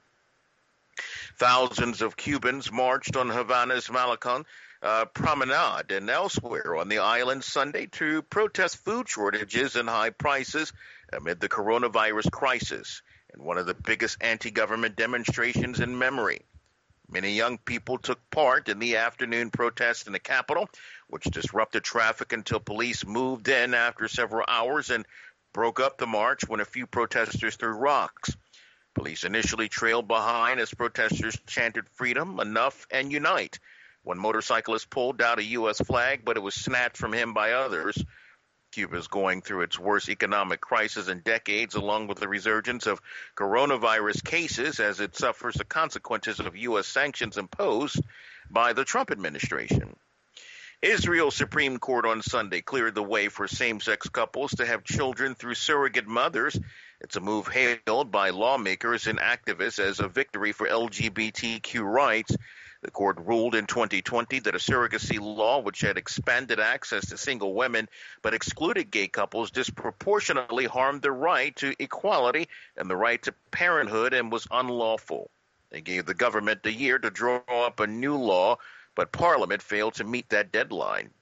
Thousands of Cubans marched on Havana's Malecon uh, Promenade and elsewhere on the island Sunday to protest food shortages and high prices amid the coronavirus crisis, and one of the biggest anti-government demonstrations in memory. Many young people took part in the afternoon protest in the capital, which disrupted traffic until police moved in after several hours and broke up the march when a few protesters threw rocks. Police initially trailed behind as protesters chanted freedom, enough, and unite. One motorcyclist pulled out a U S flag, but it was snatched from him by others. Cuba is going through its worst economic crisis in decades, along with the resurgence of coronavirus cases as it suffers the consequences of U S sanctions imposed by the Trump administration. Israel's Supreme Court on Sunday cleared the way for same-sex couples to have children through surrogate mothers. It's a move hailed by lawmakers and activists as a victory for L G B T Q rights. The court ruled in twenty twenty that a surrogacy law, which had expanded access to single women but excluded gay couples, disproportionately harmed the right to equality and the right to parenthood and was unlawful. They gave the government a year to draw up a new law, but Parliament failed to meet that deadline.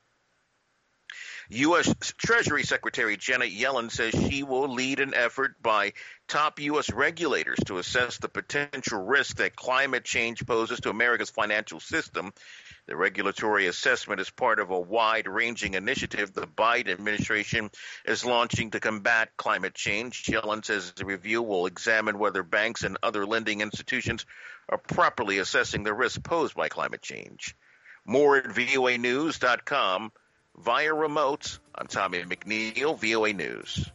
U S Treasury Secretary Janet Yellen says she will lead an effort by top U S regulators to assess the potential risk that climate change poses to America's financial system. The regulatory assessment is part of a wide-ranging initiative the Biden administration is launching to combat climate change. Yellen says the review will examine whether banks and other lending institutions are properly assessing the risk posed by climate change. More at V O A news dot com. Via remote, I'm Tommy McNeil, V O A News.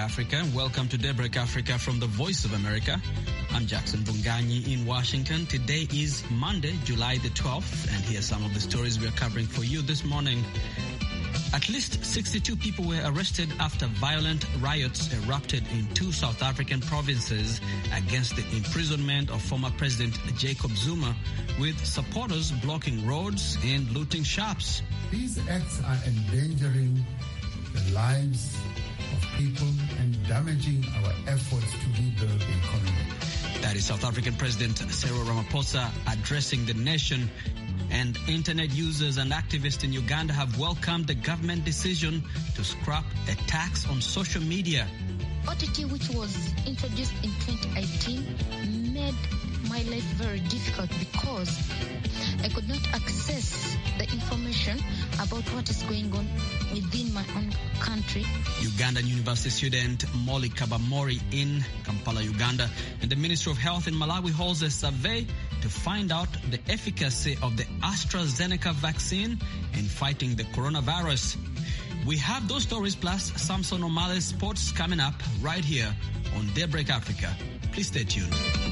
Africa. Welcome to Daybreak Africa from the Voice of America. I'm Jackson Bunganyi in Washington. Today is Monday, July the twelfth, and here are some of the stories we are covering for you this morning. At least sixty-two people were arrested after violent riots erupted in two South African provinces against the imprisonment of former President Jacob Zuma, with supporters blocking roads and looting shops. These acts are endangering the lives of people and damaging our efforts to rebuild the economy. That is South African President Cyril Ramaphosa addressing the nation. And internet users and activists in Uganda have welcomed the government decision to scrap a tax on social media. O T T, which was introduced in twenty eighteen, made my life very difficult because I could not access the information about what is going on within my own country. Ugandan University student Molly Kabamori in Kampala, Uganda, and the Ministry of Health in Malawi holds a survey to find out the efficacy of the AstraZeneca vaccine in fighting the coronavirus. We have those stories plus Samson O'Malley's sports coming up right here on Daybreak Africa. Please stay tuned.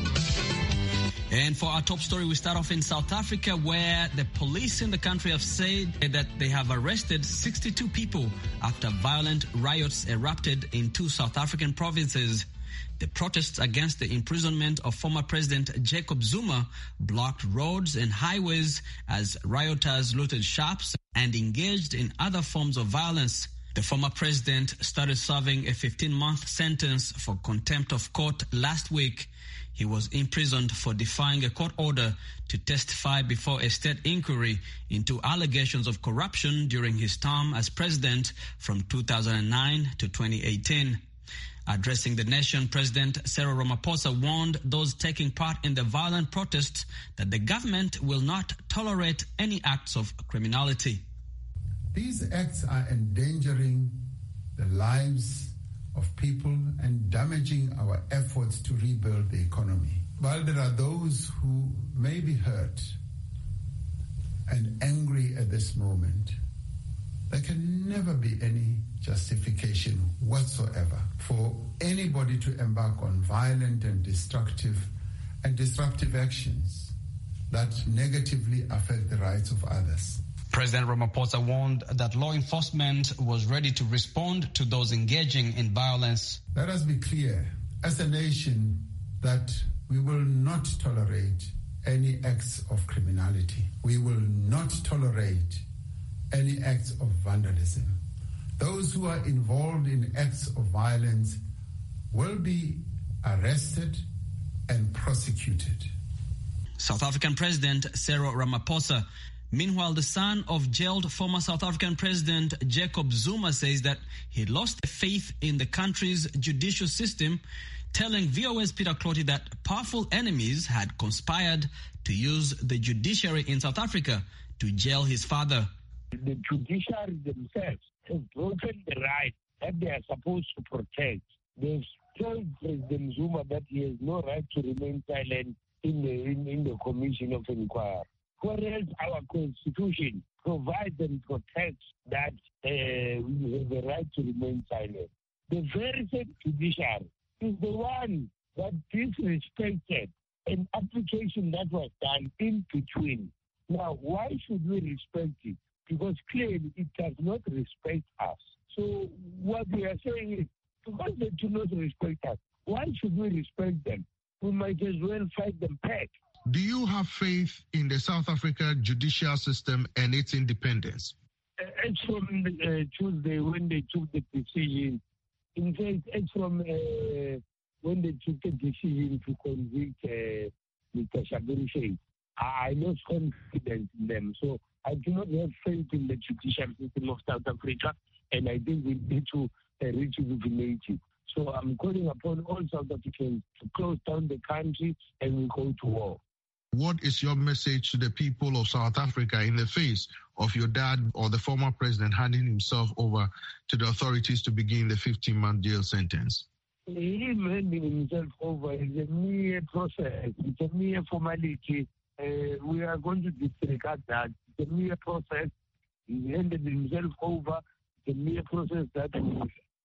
And for our top story, we start off in South Africa, where the police in the country have said that they have arrested sixty-two people after violent riots erupted in two South African provinces. The protests against the imprisonment of former President Jacob Zuma blocked roads and highways as rioters looted shops and engaged in other forms of violence. The former president started serving a fifteen-month sentence for contempt of court last week. He was imprisoned for defying a court order to testify before a state inquiry into allegations of corruption during his term as president from two thousand nine to twenty eighteen. Addressing the nation, President Cyril Ramaphosa warned those taking part in the violent protests that the government will not tolerate any acts of criminality. These acts are endangering the lives of people and damaging our efforts to rebuild the economy. While there are those who may be hurt and angry at this moment, there can never be any justification whatsoever for anybody to embark on violent and destructive and disruptive actions that negatively affect the rights of others. President Ramaphosa warned that law enforcement was ready to respond to those engaging in violence. Let us be clear, as a nation, that we will not tolerate any acts of criminality. We will not tolerate any acts of vandalism. Those who are involved in acts of violence will be arrested and prosecuted. South African President Cyril Ramaphosa. Meanwhile, the son of jailed former South African President Jacob Zuma says that he lost faith in the country's judicial system, telling V O A's Peter Clotty that powerful enemies had conspired to use the judiciary in South Africa to jail his father. The judiciary themselves have broken the rights that they are supposed to protect. They've told President Zuma that he has no right to remain silent in the, in, in the Commission of Inquiry. Whereas our Constitution provides and protects that uh, we have the right to remain silent. The very same judiciary is the one that disrespected an application that was done in between. Now, why should we respect it? Because clearly it does not respect us. So what we are saying is, because they do not respect us, why should we respect them? We might as well fight them back. Do you have faith in the South Africa judicial system and its independence? It's from uh, Tuesday when they took the decision. In fact, it's from uh, when they took the decision to convict uh, Mister Shabiri Sheikh. I lost confidence in them. So I do not have faith in the judicial system of South Africa, and I think we need to uh, rejuvenate it. So I'm calling upon all South Africans to close down the country and we go to war. What is your message to the people of South Africa in the face of your dad or the former president handing himself over to the authorities to begin the fifteen-month jail sentence? Him handing himself over is a mere process. It's a mere formality. Uh, we are going to disregard that. It's a mere process. He handed himself over. It's a mere process that will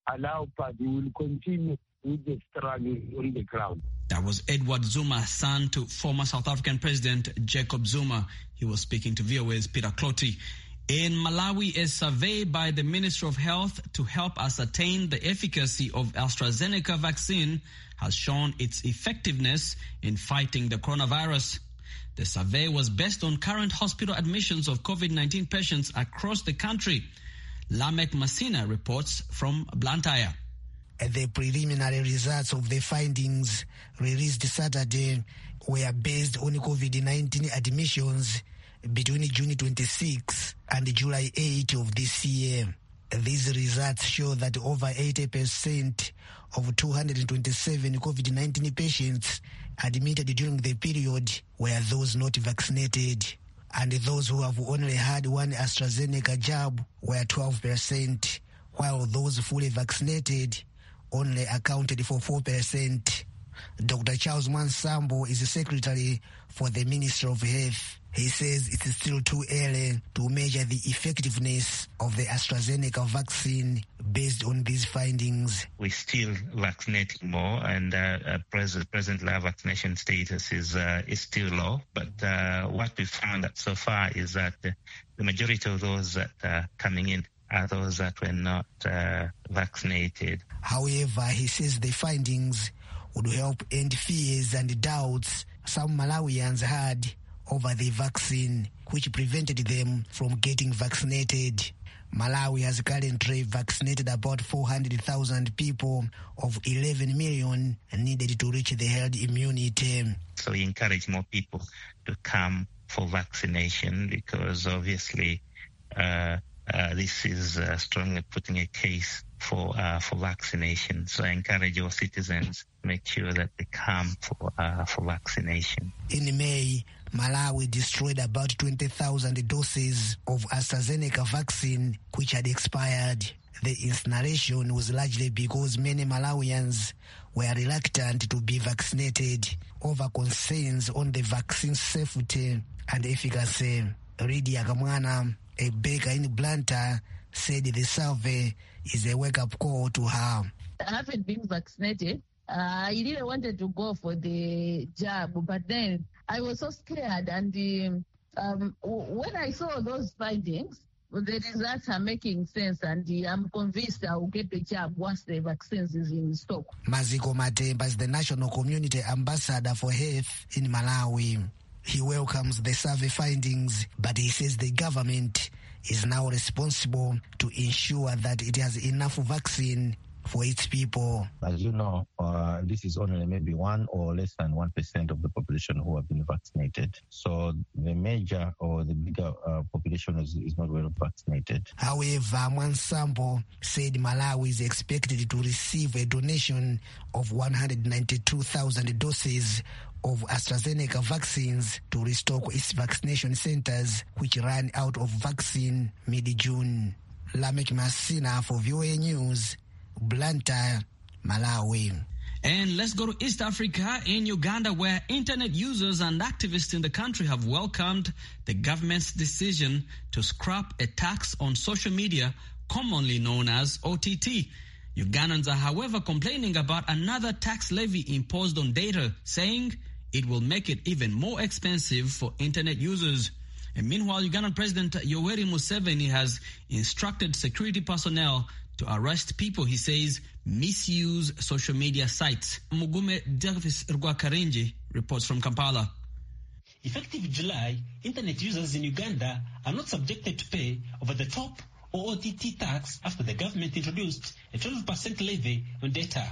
allow, but we will continue with the struggle on the ground. That was Edward Zuma, son to former South African President Jacob Zuma. He was speaking to V O A's Peter Clotty. In Malawi, a survey by the Ministry of Health to help ascertain the efficacy of AstraZeneca vaccine has shown its effectiveness in fighting the coronavirus. The survey was based on current hospital admissions of COVID nineteen patients across the country. Lamek Masina reports from Blantyre. The preliminary results of the findings released Saturday were based on COVID nineteen admissions between June twenty-sixth and July eighth of this year. These results show that over eighty percent of two hundred twenty-seven COVID nineteen patients admitted during the period were those not vaccinated, and those who have only had one AstraZeneca jab were twelve percent, while those fully vaccinated only accounted for four percent. Doctor Charles Mansambo is the secretary for the Ministry of Health. He says it's still too early to measure the effectiveness of the AstraZeneca vaccine based on these findings. We're still vaccinating more, and uh, uh, present, presently our vaccination status is uh, is still low. But uh, what we found that so far is that the, the majority of those that are coming in are those that were not uh, vaccinated. However, he says the findings would help end fears and doubts some Malawians had over the vaccine, which prevented them from getting vaccinated. Malawi has currently vaccinated about four hundred thousand people of eleven million needed to reach the herd immunity. So we encourage more people to come for vaccination because obviously uh, uh, this is uh, strongly putting a case for uh, for vaccination. So I encourage all citizens to make sure that they come for uh, for vaccination. In May, Malawi destroyed about twenty thousand doses of AstraZeneca vaccine which had expired. The incineration was largely because many Malawians were reluctant to be vaccinated over concerns on the vaccine's safety and efficacy. Lydia Kamwana, a baker in Blantyre, said the survey is a wake-up call to her. I haven't been vaccinated. Uh, I really wanted to go for the jab, but then I was so scared. And um, when I saw those findings, the results are making sense, and I'm convinced I will get the jab once the vaccines is in stock. Maziko Matemba is the National Community Ambassador for Health in Malawi. He welcomes the survey findings, but he says the government is now responsible to ensure that it has enough vaccine for its people. As you know, uh, this is only maybe one or less than one percent of the population who have been vaccinated. So the major or the bigger uh, population is, is not well vaccinated. However, Mwansambo said Malawi is expected to receive a donation of one hundred ninety-two thousand doses of AstraZeneca vaccines to restock its vaccination centers, which ran out of vaccine mid-June. Lamek Masina for V O A News, Blantyre, Malawi. And let's go to East Africa, in Uganda, where internet users and activists in the country have welcomed the government's decision to scrap a tax on social media, commonly known as O T T. Ugandans are, however, complaining about another tax levy imposed on data, saying it will make it even more expensive for internet users. And meanwhile, Ugandan President Yoweri Museveni has instructed security personnel to arrest people he says misuse social media sites. Mugume Davis Rwakarenji reports from Kampala. Effective July, internet users in Uganda are not subjected to pay over-the-top or O T T tax after the government introduced a twelve percent levy on data.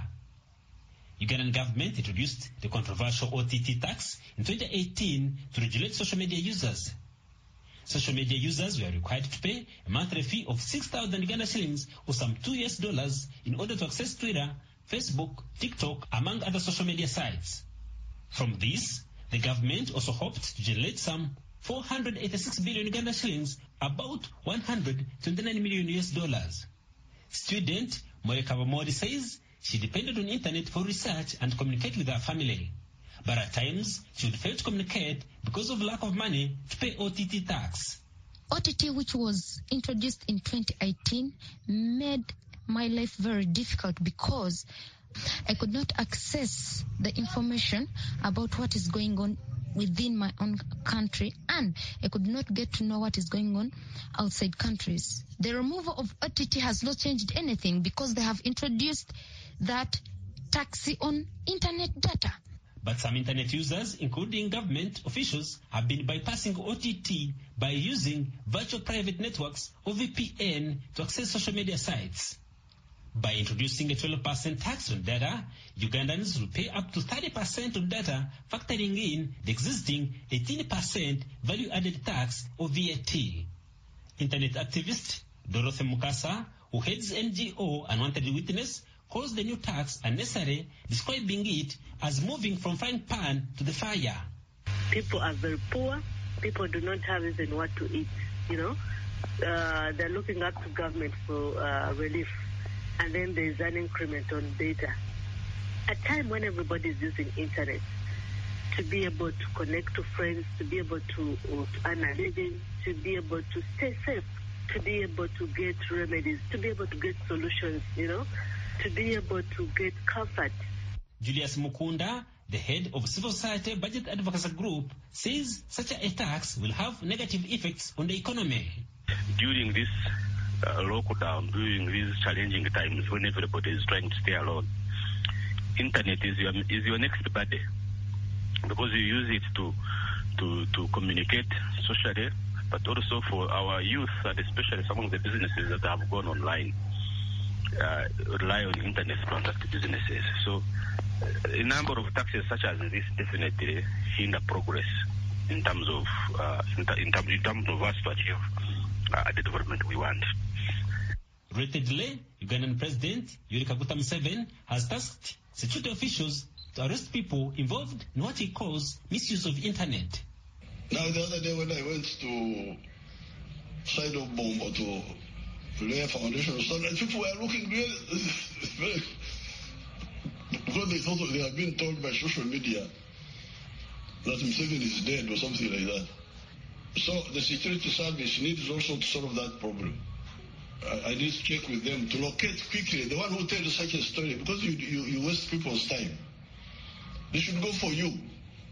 Ugandan government introduced the controversial O T T tax in twenty eighteen to regulate social media users. Social media users were required to pay a monthly fee of six thousand Uganda shillings or some two U S dollars in order to access Twitter, Facebook, TikTok, among other social media sites. From this, the government also hoped to generate some four hundred eighty-six billion Uganda shillings, about one hundred twenty-nine million U S dollars. Student Moye Kabamori says she depended on internet for research and communicate with her family. But at times, she would fail to communicate because of lack of money to pay O T T tax. O T T, which was introduced in twenty eighteen, made my life very difficult because I could not access the information about what is going on within my own country, and I could not get to know what is going on outside countries. The removal of O T T has not changed anything because they have introduced that tax on internet data. But some internet users, including government officials, have been bypassing O T T by using virtual private networks or V P N to access social media sites. By introducing a twelve percent tax on data, Ugandans will pay up to thirty percent on data, factoring in the existing eighteen percent value-added tax or V A T. Internet activist Dorothy Mukasa, who heads N G O Unwanted Witness, calls the new tax unnecessary, describing it as moving from frying pan to the fire. People are very poor. People do not have even what to eat, you know. Uh, they're looking up to government for uh, relief. And then there's an increment on data. A time when everybody is using internet to be able to connect to friends, to be able to, to earn a living, to be able to stay safe, to be able to get remedies, to be able to get solutions, you know, to be able to get comfort. Julius Mukunda, the head of Civil Society Budget Advocacy Group, says such a tax will have negative effects on the economy. During this uh, lockdown, during these challenging times when everybody is trying to stay alone, internet is your, is your next buddy, because you use it to, to, to communicate socially, but also for our youth, and especially some of the businesses that have gone online. Uh, rely on internet to conduct businesses. So uh, a number of taxes such as this definitely hinder progress in terms of uh, in, ter- in, terms, in terms of us to achieve uh, the development we want. Relatedly, Ugandan President Yoweri Kaguta Museveni has tasked security officials to arrest people involved in what he calls misuse of internet. Now, the other day when I went to side of Bomba to Lay Foundation or something, people were looking really, very, because they thought they had been told by social media that Museveni is dead or something like that. So the security service needs also to solve that problem. I, I need to check with them to locate quickly the one who tells such a story, because you, you, you waste people's time. They should go for you.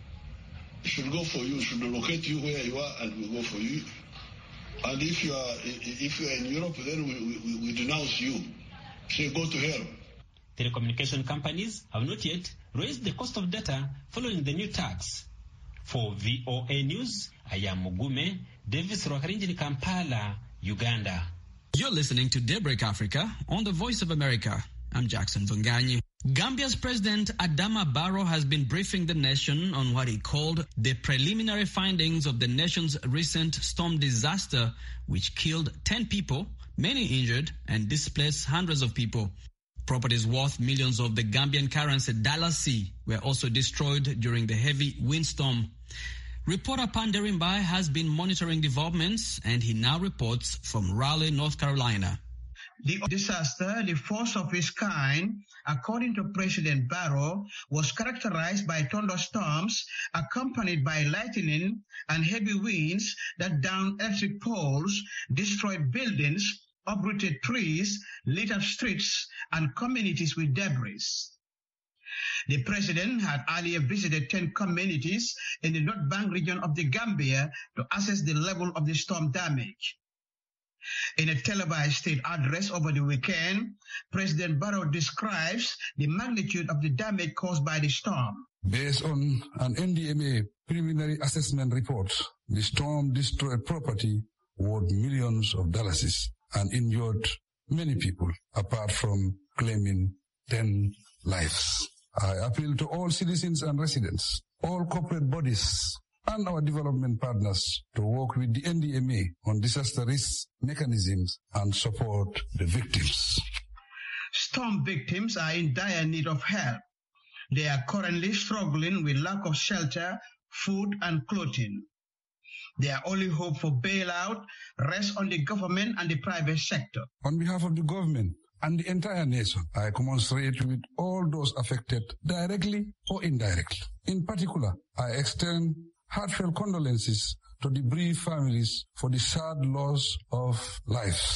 They should go for you, should locate you where you are, and we go for you. And if you are if you are in Europe, then we, we, we denounce you. Say, go to hell. Telecommunication companies have not yet raised the cost of data following the new tax. For V O A News, I am Mugume, Davis Rwakarinjini, Kampala, Uganda. You're listening to Daybreak Africa on the Voice of America. I'm Jackson Vunganyi. Gambia's President Adama Barrow has been briefing the nation on what he called the preliminary findings of the nation's recent storm disaster, which killed ten people, many injured, and displaced hundreds of people. Properties worth millions of the Gambian currency dalasi were also destroyed during the heavy windstorm. Reporter Pandering Bai has been monitoring developments, and he now reports from Raleigh, North Carolina. The disaster, the first of its kind, according to President Barrow, was characterized by thunderstorms accompanied by lightning and heavy winds that downed electric poles, destroyed buildings, uprooted trees, lit up streets and communities with debris. The president had earlier visited ten communities in the North Bank region of the Gambia to assess the level of the storm damage. In a televised state address over the weekend, President Barrow describes the magnitude of the damage caused by the storm. Based on an N D M A preliminary assessment report, the storm destroyed property worth millions of dollars and injured many people, apart from claiming ten lives. I appeal to all citizens and residents, all corporate bodies, and our development partners to work with the N D M A on disaster risk mechanisms and support the victims. Storm victims are in dire need of help. They are currently struggling with lack of shelter, food, and clothing. Their only hope for bailout rests on the government and the private sector. On behalf of the government and the entire nation, I commiserate with all those affected directly or indirectly. In particular, I extend heartfelt condolences to the bereaved families for the sad loss of lives.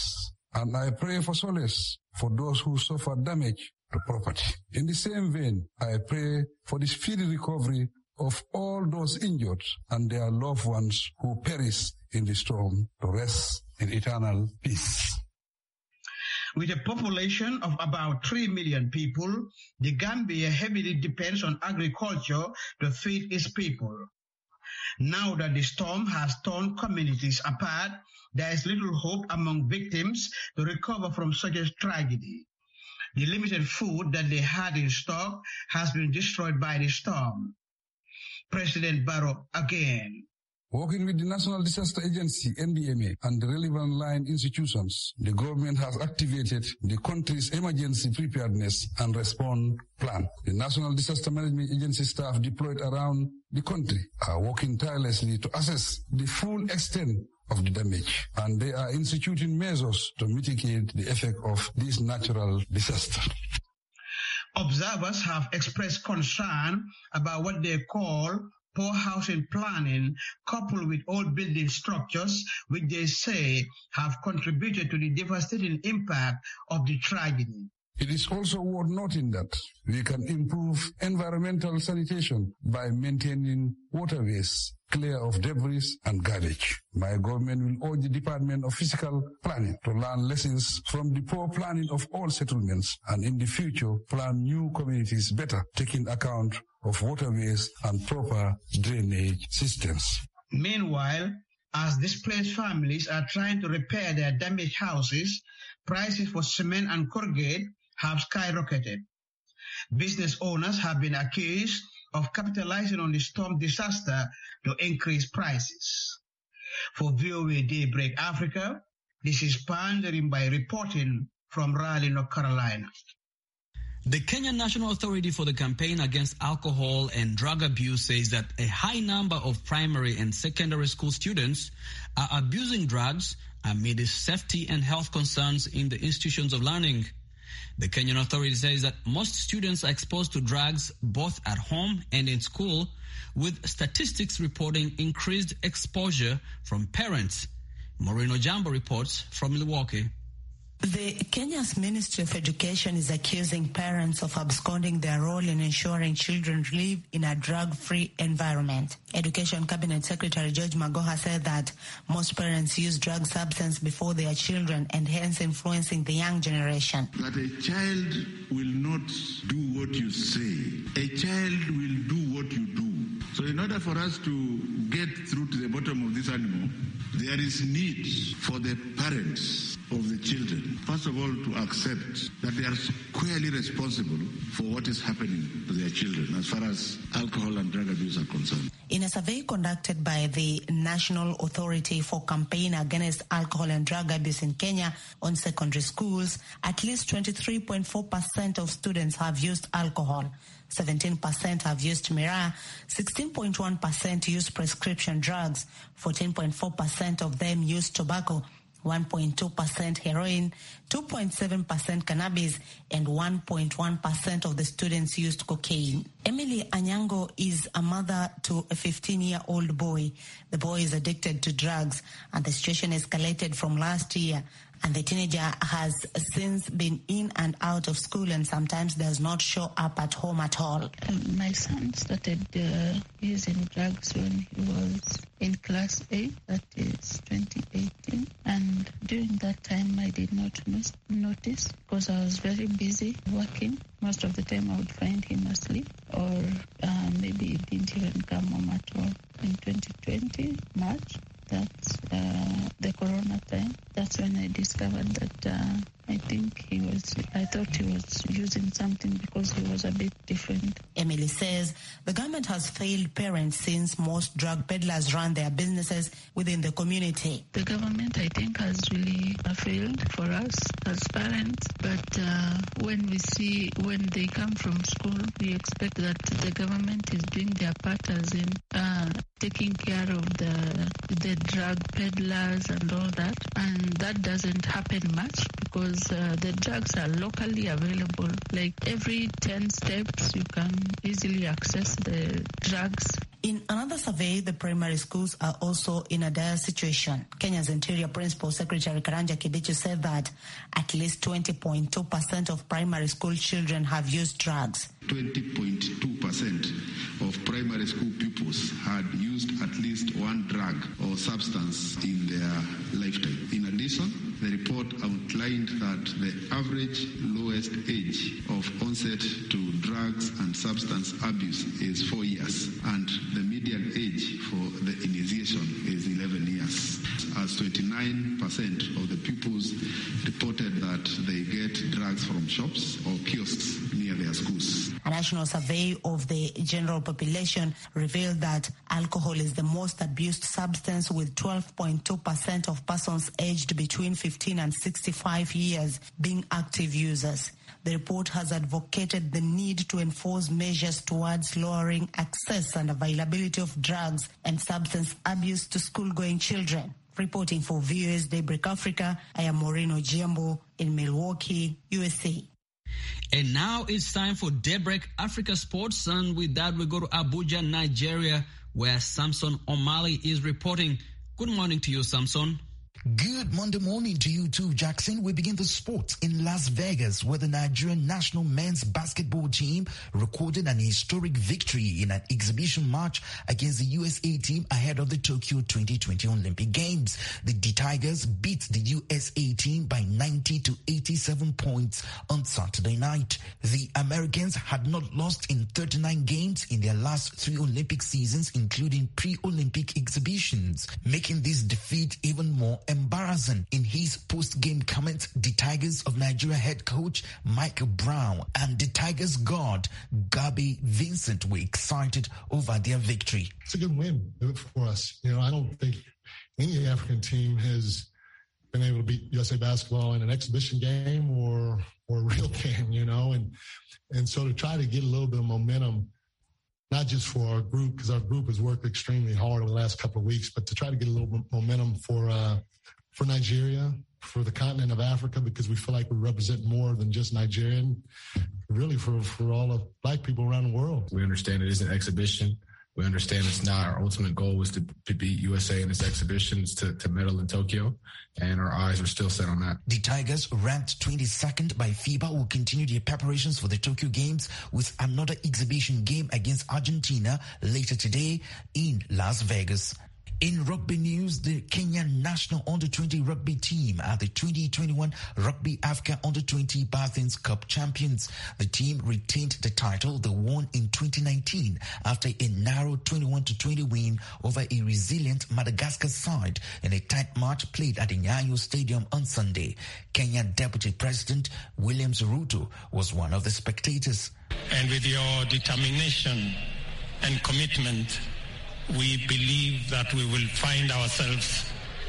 and I pray for solace for those who suffer damage to property. In the same vein, I pray for the speedy recovery of all those injured and their loved ones who perish in the storm to rest in eternal peace. With a population of about three million people, the Gambia heavily depends on agriculture to feed its people. Now that the storm has torn communities apart, there is little hope among victims to recover from such a tragedy. The limited food that they had in stock has been destroyed by the storm. President Barrow again. Working with the National Disaster Agency, N D M A, and the relevant line institutions, the government has activated the country's emergency preparedness and response plan. The National Disaster Management Agency staff deployed around the country are working tirelessly to assess the full extent of the damage, and they are instituting measures to mitigate the effect of this natural disaster. Observers have expressed concern about what they call poor housing planning coupled with old building structures, which they say have contributed to the devastating impact of the tragedy. It is also worth noting that we can improve environmental sanitation by maintaining waterways clear of debris and garbage. My government will urge the Department of Physical Planning to learn lessons from the poor planning of all settlements and in the future plan new communities better, taking account of waterways and proper drainage systems. Meanwhile, as displaced families are trying to repair their damaged houses, prices for cement and corrugate have skyrocketed. Business owners have been accused of capitalizing on the storm disaster to increase prices. For V O A Daybreak Africa, this is Pandering by reporting from Raleigh, North Carolina. The Kenyan National Authority for the Campaign Against Alcohol and Drug Abuse says that a high number of primary and secondary school students are abusing drugs amid safety and health concerns in the institutions of learning. The Kenyan Authority says that most students are exposed to drugs both at home and in school, with statistics reporting increased exposure from parents. Maureen Ojambo reports from Milwaukee. The Kenya's Ministry of Education is accusing parents of absconding their role in ensuring children live in a drug-free environment. Education Cabinet Secretary George Magoha said that most parents use drug substance before their children and hence influencing the young generation. That a child will not do what you say. A child will do what you do. So in order for us to get through to the bottom of this animal, there is need for the parents of the children, first of all, to accept that they are squarely responsible for what is happening to their children as far as alcohol and drug abuse are concerned. In a survey conducted by the National Authority for Campaign Against Alcohol and Drug Abuse in Kenya on secondary schools, at least twenty-three point four percent of students have used alcohol. seventeen percent have used miraa, sixteen point one percent use prescription drugs, fourteen point four percent of them use tobacco, one point two percent heroin, two point seven percent cannabis, and one point one percent of the students used cocaine. Emily Anyango is a mother to a fifteen-year-old boy. The boy is addicted to drugs, and the situation escalated from last year. And the teenager has since been in and out of school and sometimes does not show up at home at all. Um, my son started uh, using drugs when he was in class eight, that is twenty eighteen. And during that time, I did not miss, notice because I was very busy working. Most of the time, I would find him asleep or uh, maybe he didn't even come home at all. In twenty twenty, March, that's uh, the corona time. That's when I discovered that uh, I think he was, I thought he was using something because he was a bit different. Emily says the government has failed parents since most drug peddlers run their businesses within the community. The government, I think, has really uh, failed for us as parents. But uh, when we see, when they come from school, we expect that the government is doing their part as in uh, taking care of the the drug peddlers and all that. And that doesn't happen much because uh, the drugs are locally available. Like every ten steps, you can easily access the drugs. In another survey, the primary schools are also in a dire situation. Kenya's Interior Principal Secretary Karanja Kibichu said that at least twenty point two percent of primary school children have used drugs. twenty point two percent of primary school pupils had used at least one drug or substance in their lifetime. In addition, the report outlined that the average lowest age of onset to drugs and substance abuse is four years, and the median age for the initiation is eleven years. As twenty-nine percent of the pupils reported that they get drugs from shops or kiosks near their schools. A national survey of the general population revealed that alcohol is the most abused substance, with twelve point two percent of persons aged between fifteen and sixty-five years being active users. The report has advocated the need to enforce measures towards lowering access and availability of drugs and substance abuse to school-going children. Reporting for V O A's Daybreak Africa, I am Maureen Ojiambo in Milwaukee, U S A. And now it's time for Daybreak Africa Sports, and with that we go to Abuja, Nigeria, where Samson Omali is reporting. Good morning to you, Samson. Good Monday morning to you too, Jackson. We begin the sports in Las Vegas, where the Nigerian national men's basketball team recorded an historic victory in an exhibition match against the U S A team ahead of the Tokyo twenty twenty Olympic Games. The D Tigers beat the U S A team by ninety to eighty-seven points on Saturday night. The Americans had not lost in thirty-nine games in their last three Olympic seasons, including pre-Olympic exhibitions, making this defeat even more embarrassing. In his post-game comments, the Tigers of Nigeria head coach Mike Brown and the Tigers guard Gabi Vincent were excited over their victory. It's a good win for us. You know, I don't think any African team has been able to beat U S A basketball in an exhibition game or or a real game, you know, and and so to try to get a little bit of momentum, not just for our group, because our group has worked extremely hard over the last couple of weeks, but to try to get a little bit momentum for uh, for Nigeria, for the continent of Africa, because we feel like we represent more than just Nigerian, really for, for all of black people around the world. We understand it is an exhibition. We understand it's not our ultimate goal was to, to beat U S A in this exhibition, it's to, to medal in Tokyo, and our eyes are still set on that. The Tigers, ranked twenty-second by FIBA, will continue their preparations for the Tokyo Games with another exhibition game against Argentina later today in Las Vegas. In rugby news, the Kenyan national under twenty rugby team are the twenty twenty-one Rugby Africa under twenty Bathins Cup champions. The team retained the title they won in twenty nineteen after a narrow twenty-one to twenty win over a resilient Madagascar side in a tight match played at the Nyayo Stadium on Sunday. Kenyan Deputy President Williams Ruto was one of the spectators. And with your determination and commitment, we believe that we will find ourselves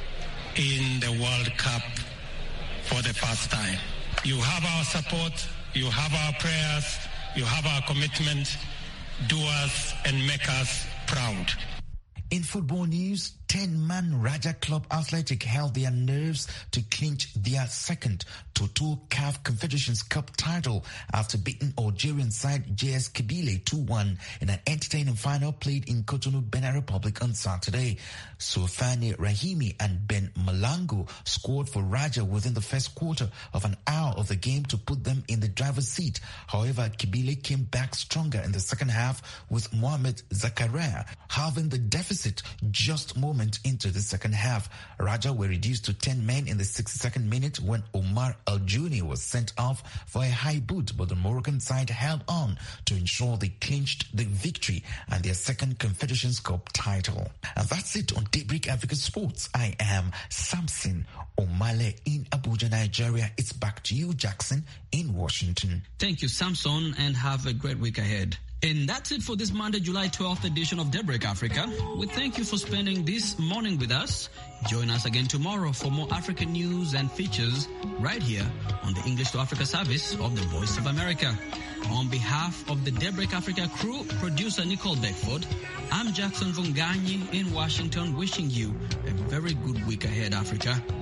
in the World Cup for the first time. You have our support, you have our prayers, you have our commitment. Do us and make us proud. In football news, ten-man Raja Club Athletic held their nerves to clinch their second Total C A F Confederations Cup title after beating Algerian side J S Kabylie two one in an entertaining final played in Cotonou, Benin Republic on Saturday. Sofane Rahimi and Ben Malango scored for Raja within the first quarter of an hour of the game to put them in the driver's seat. However, Kabylie came back stronger in the second half with Mohamed Zakaria halving the deficit just moments into the second half. Raja were reduced to ten men in the sixty-second minute when Omar Al-Juni was sent off for a high boot, but the Moroccan side held on to ensure they clinched the victory and their second Confederations Cup title. And that's it on Daybreak Africa Sports. I am Samson Omale in Abuja, Nigeria. It's back to you, Jackson, in Washington. Thank you, Samson, and have a great week ahead. And that's it for this Monday, July twelfth edition of Daybreak Africa. We thank you for spending this morning with us. Join us again tomorrow for more African news and features right here on the English to Africa service of the Voice of America. On behalf of the Daybreak Africa crew, producer Nicole Beckford, I'm Jackson Vunganyi in Washington, wishing you a very good week ahead, Africa.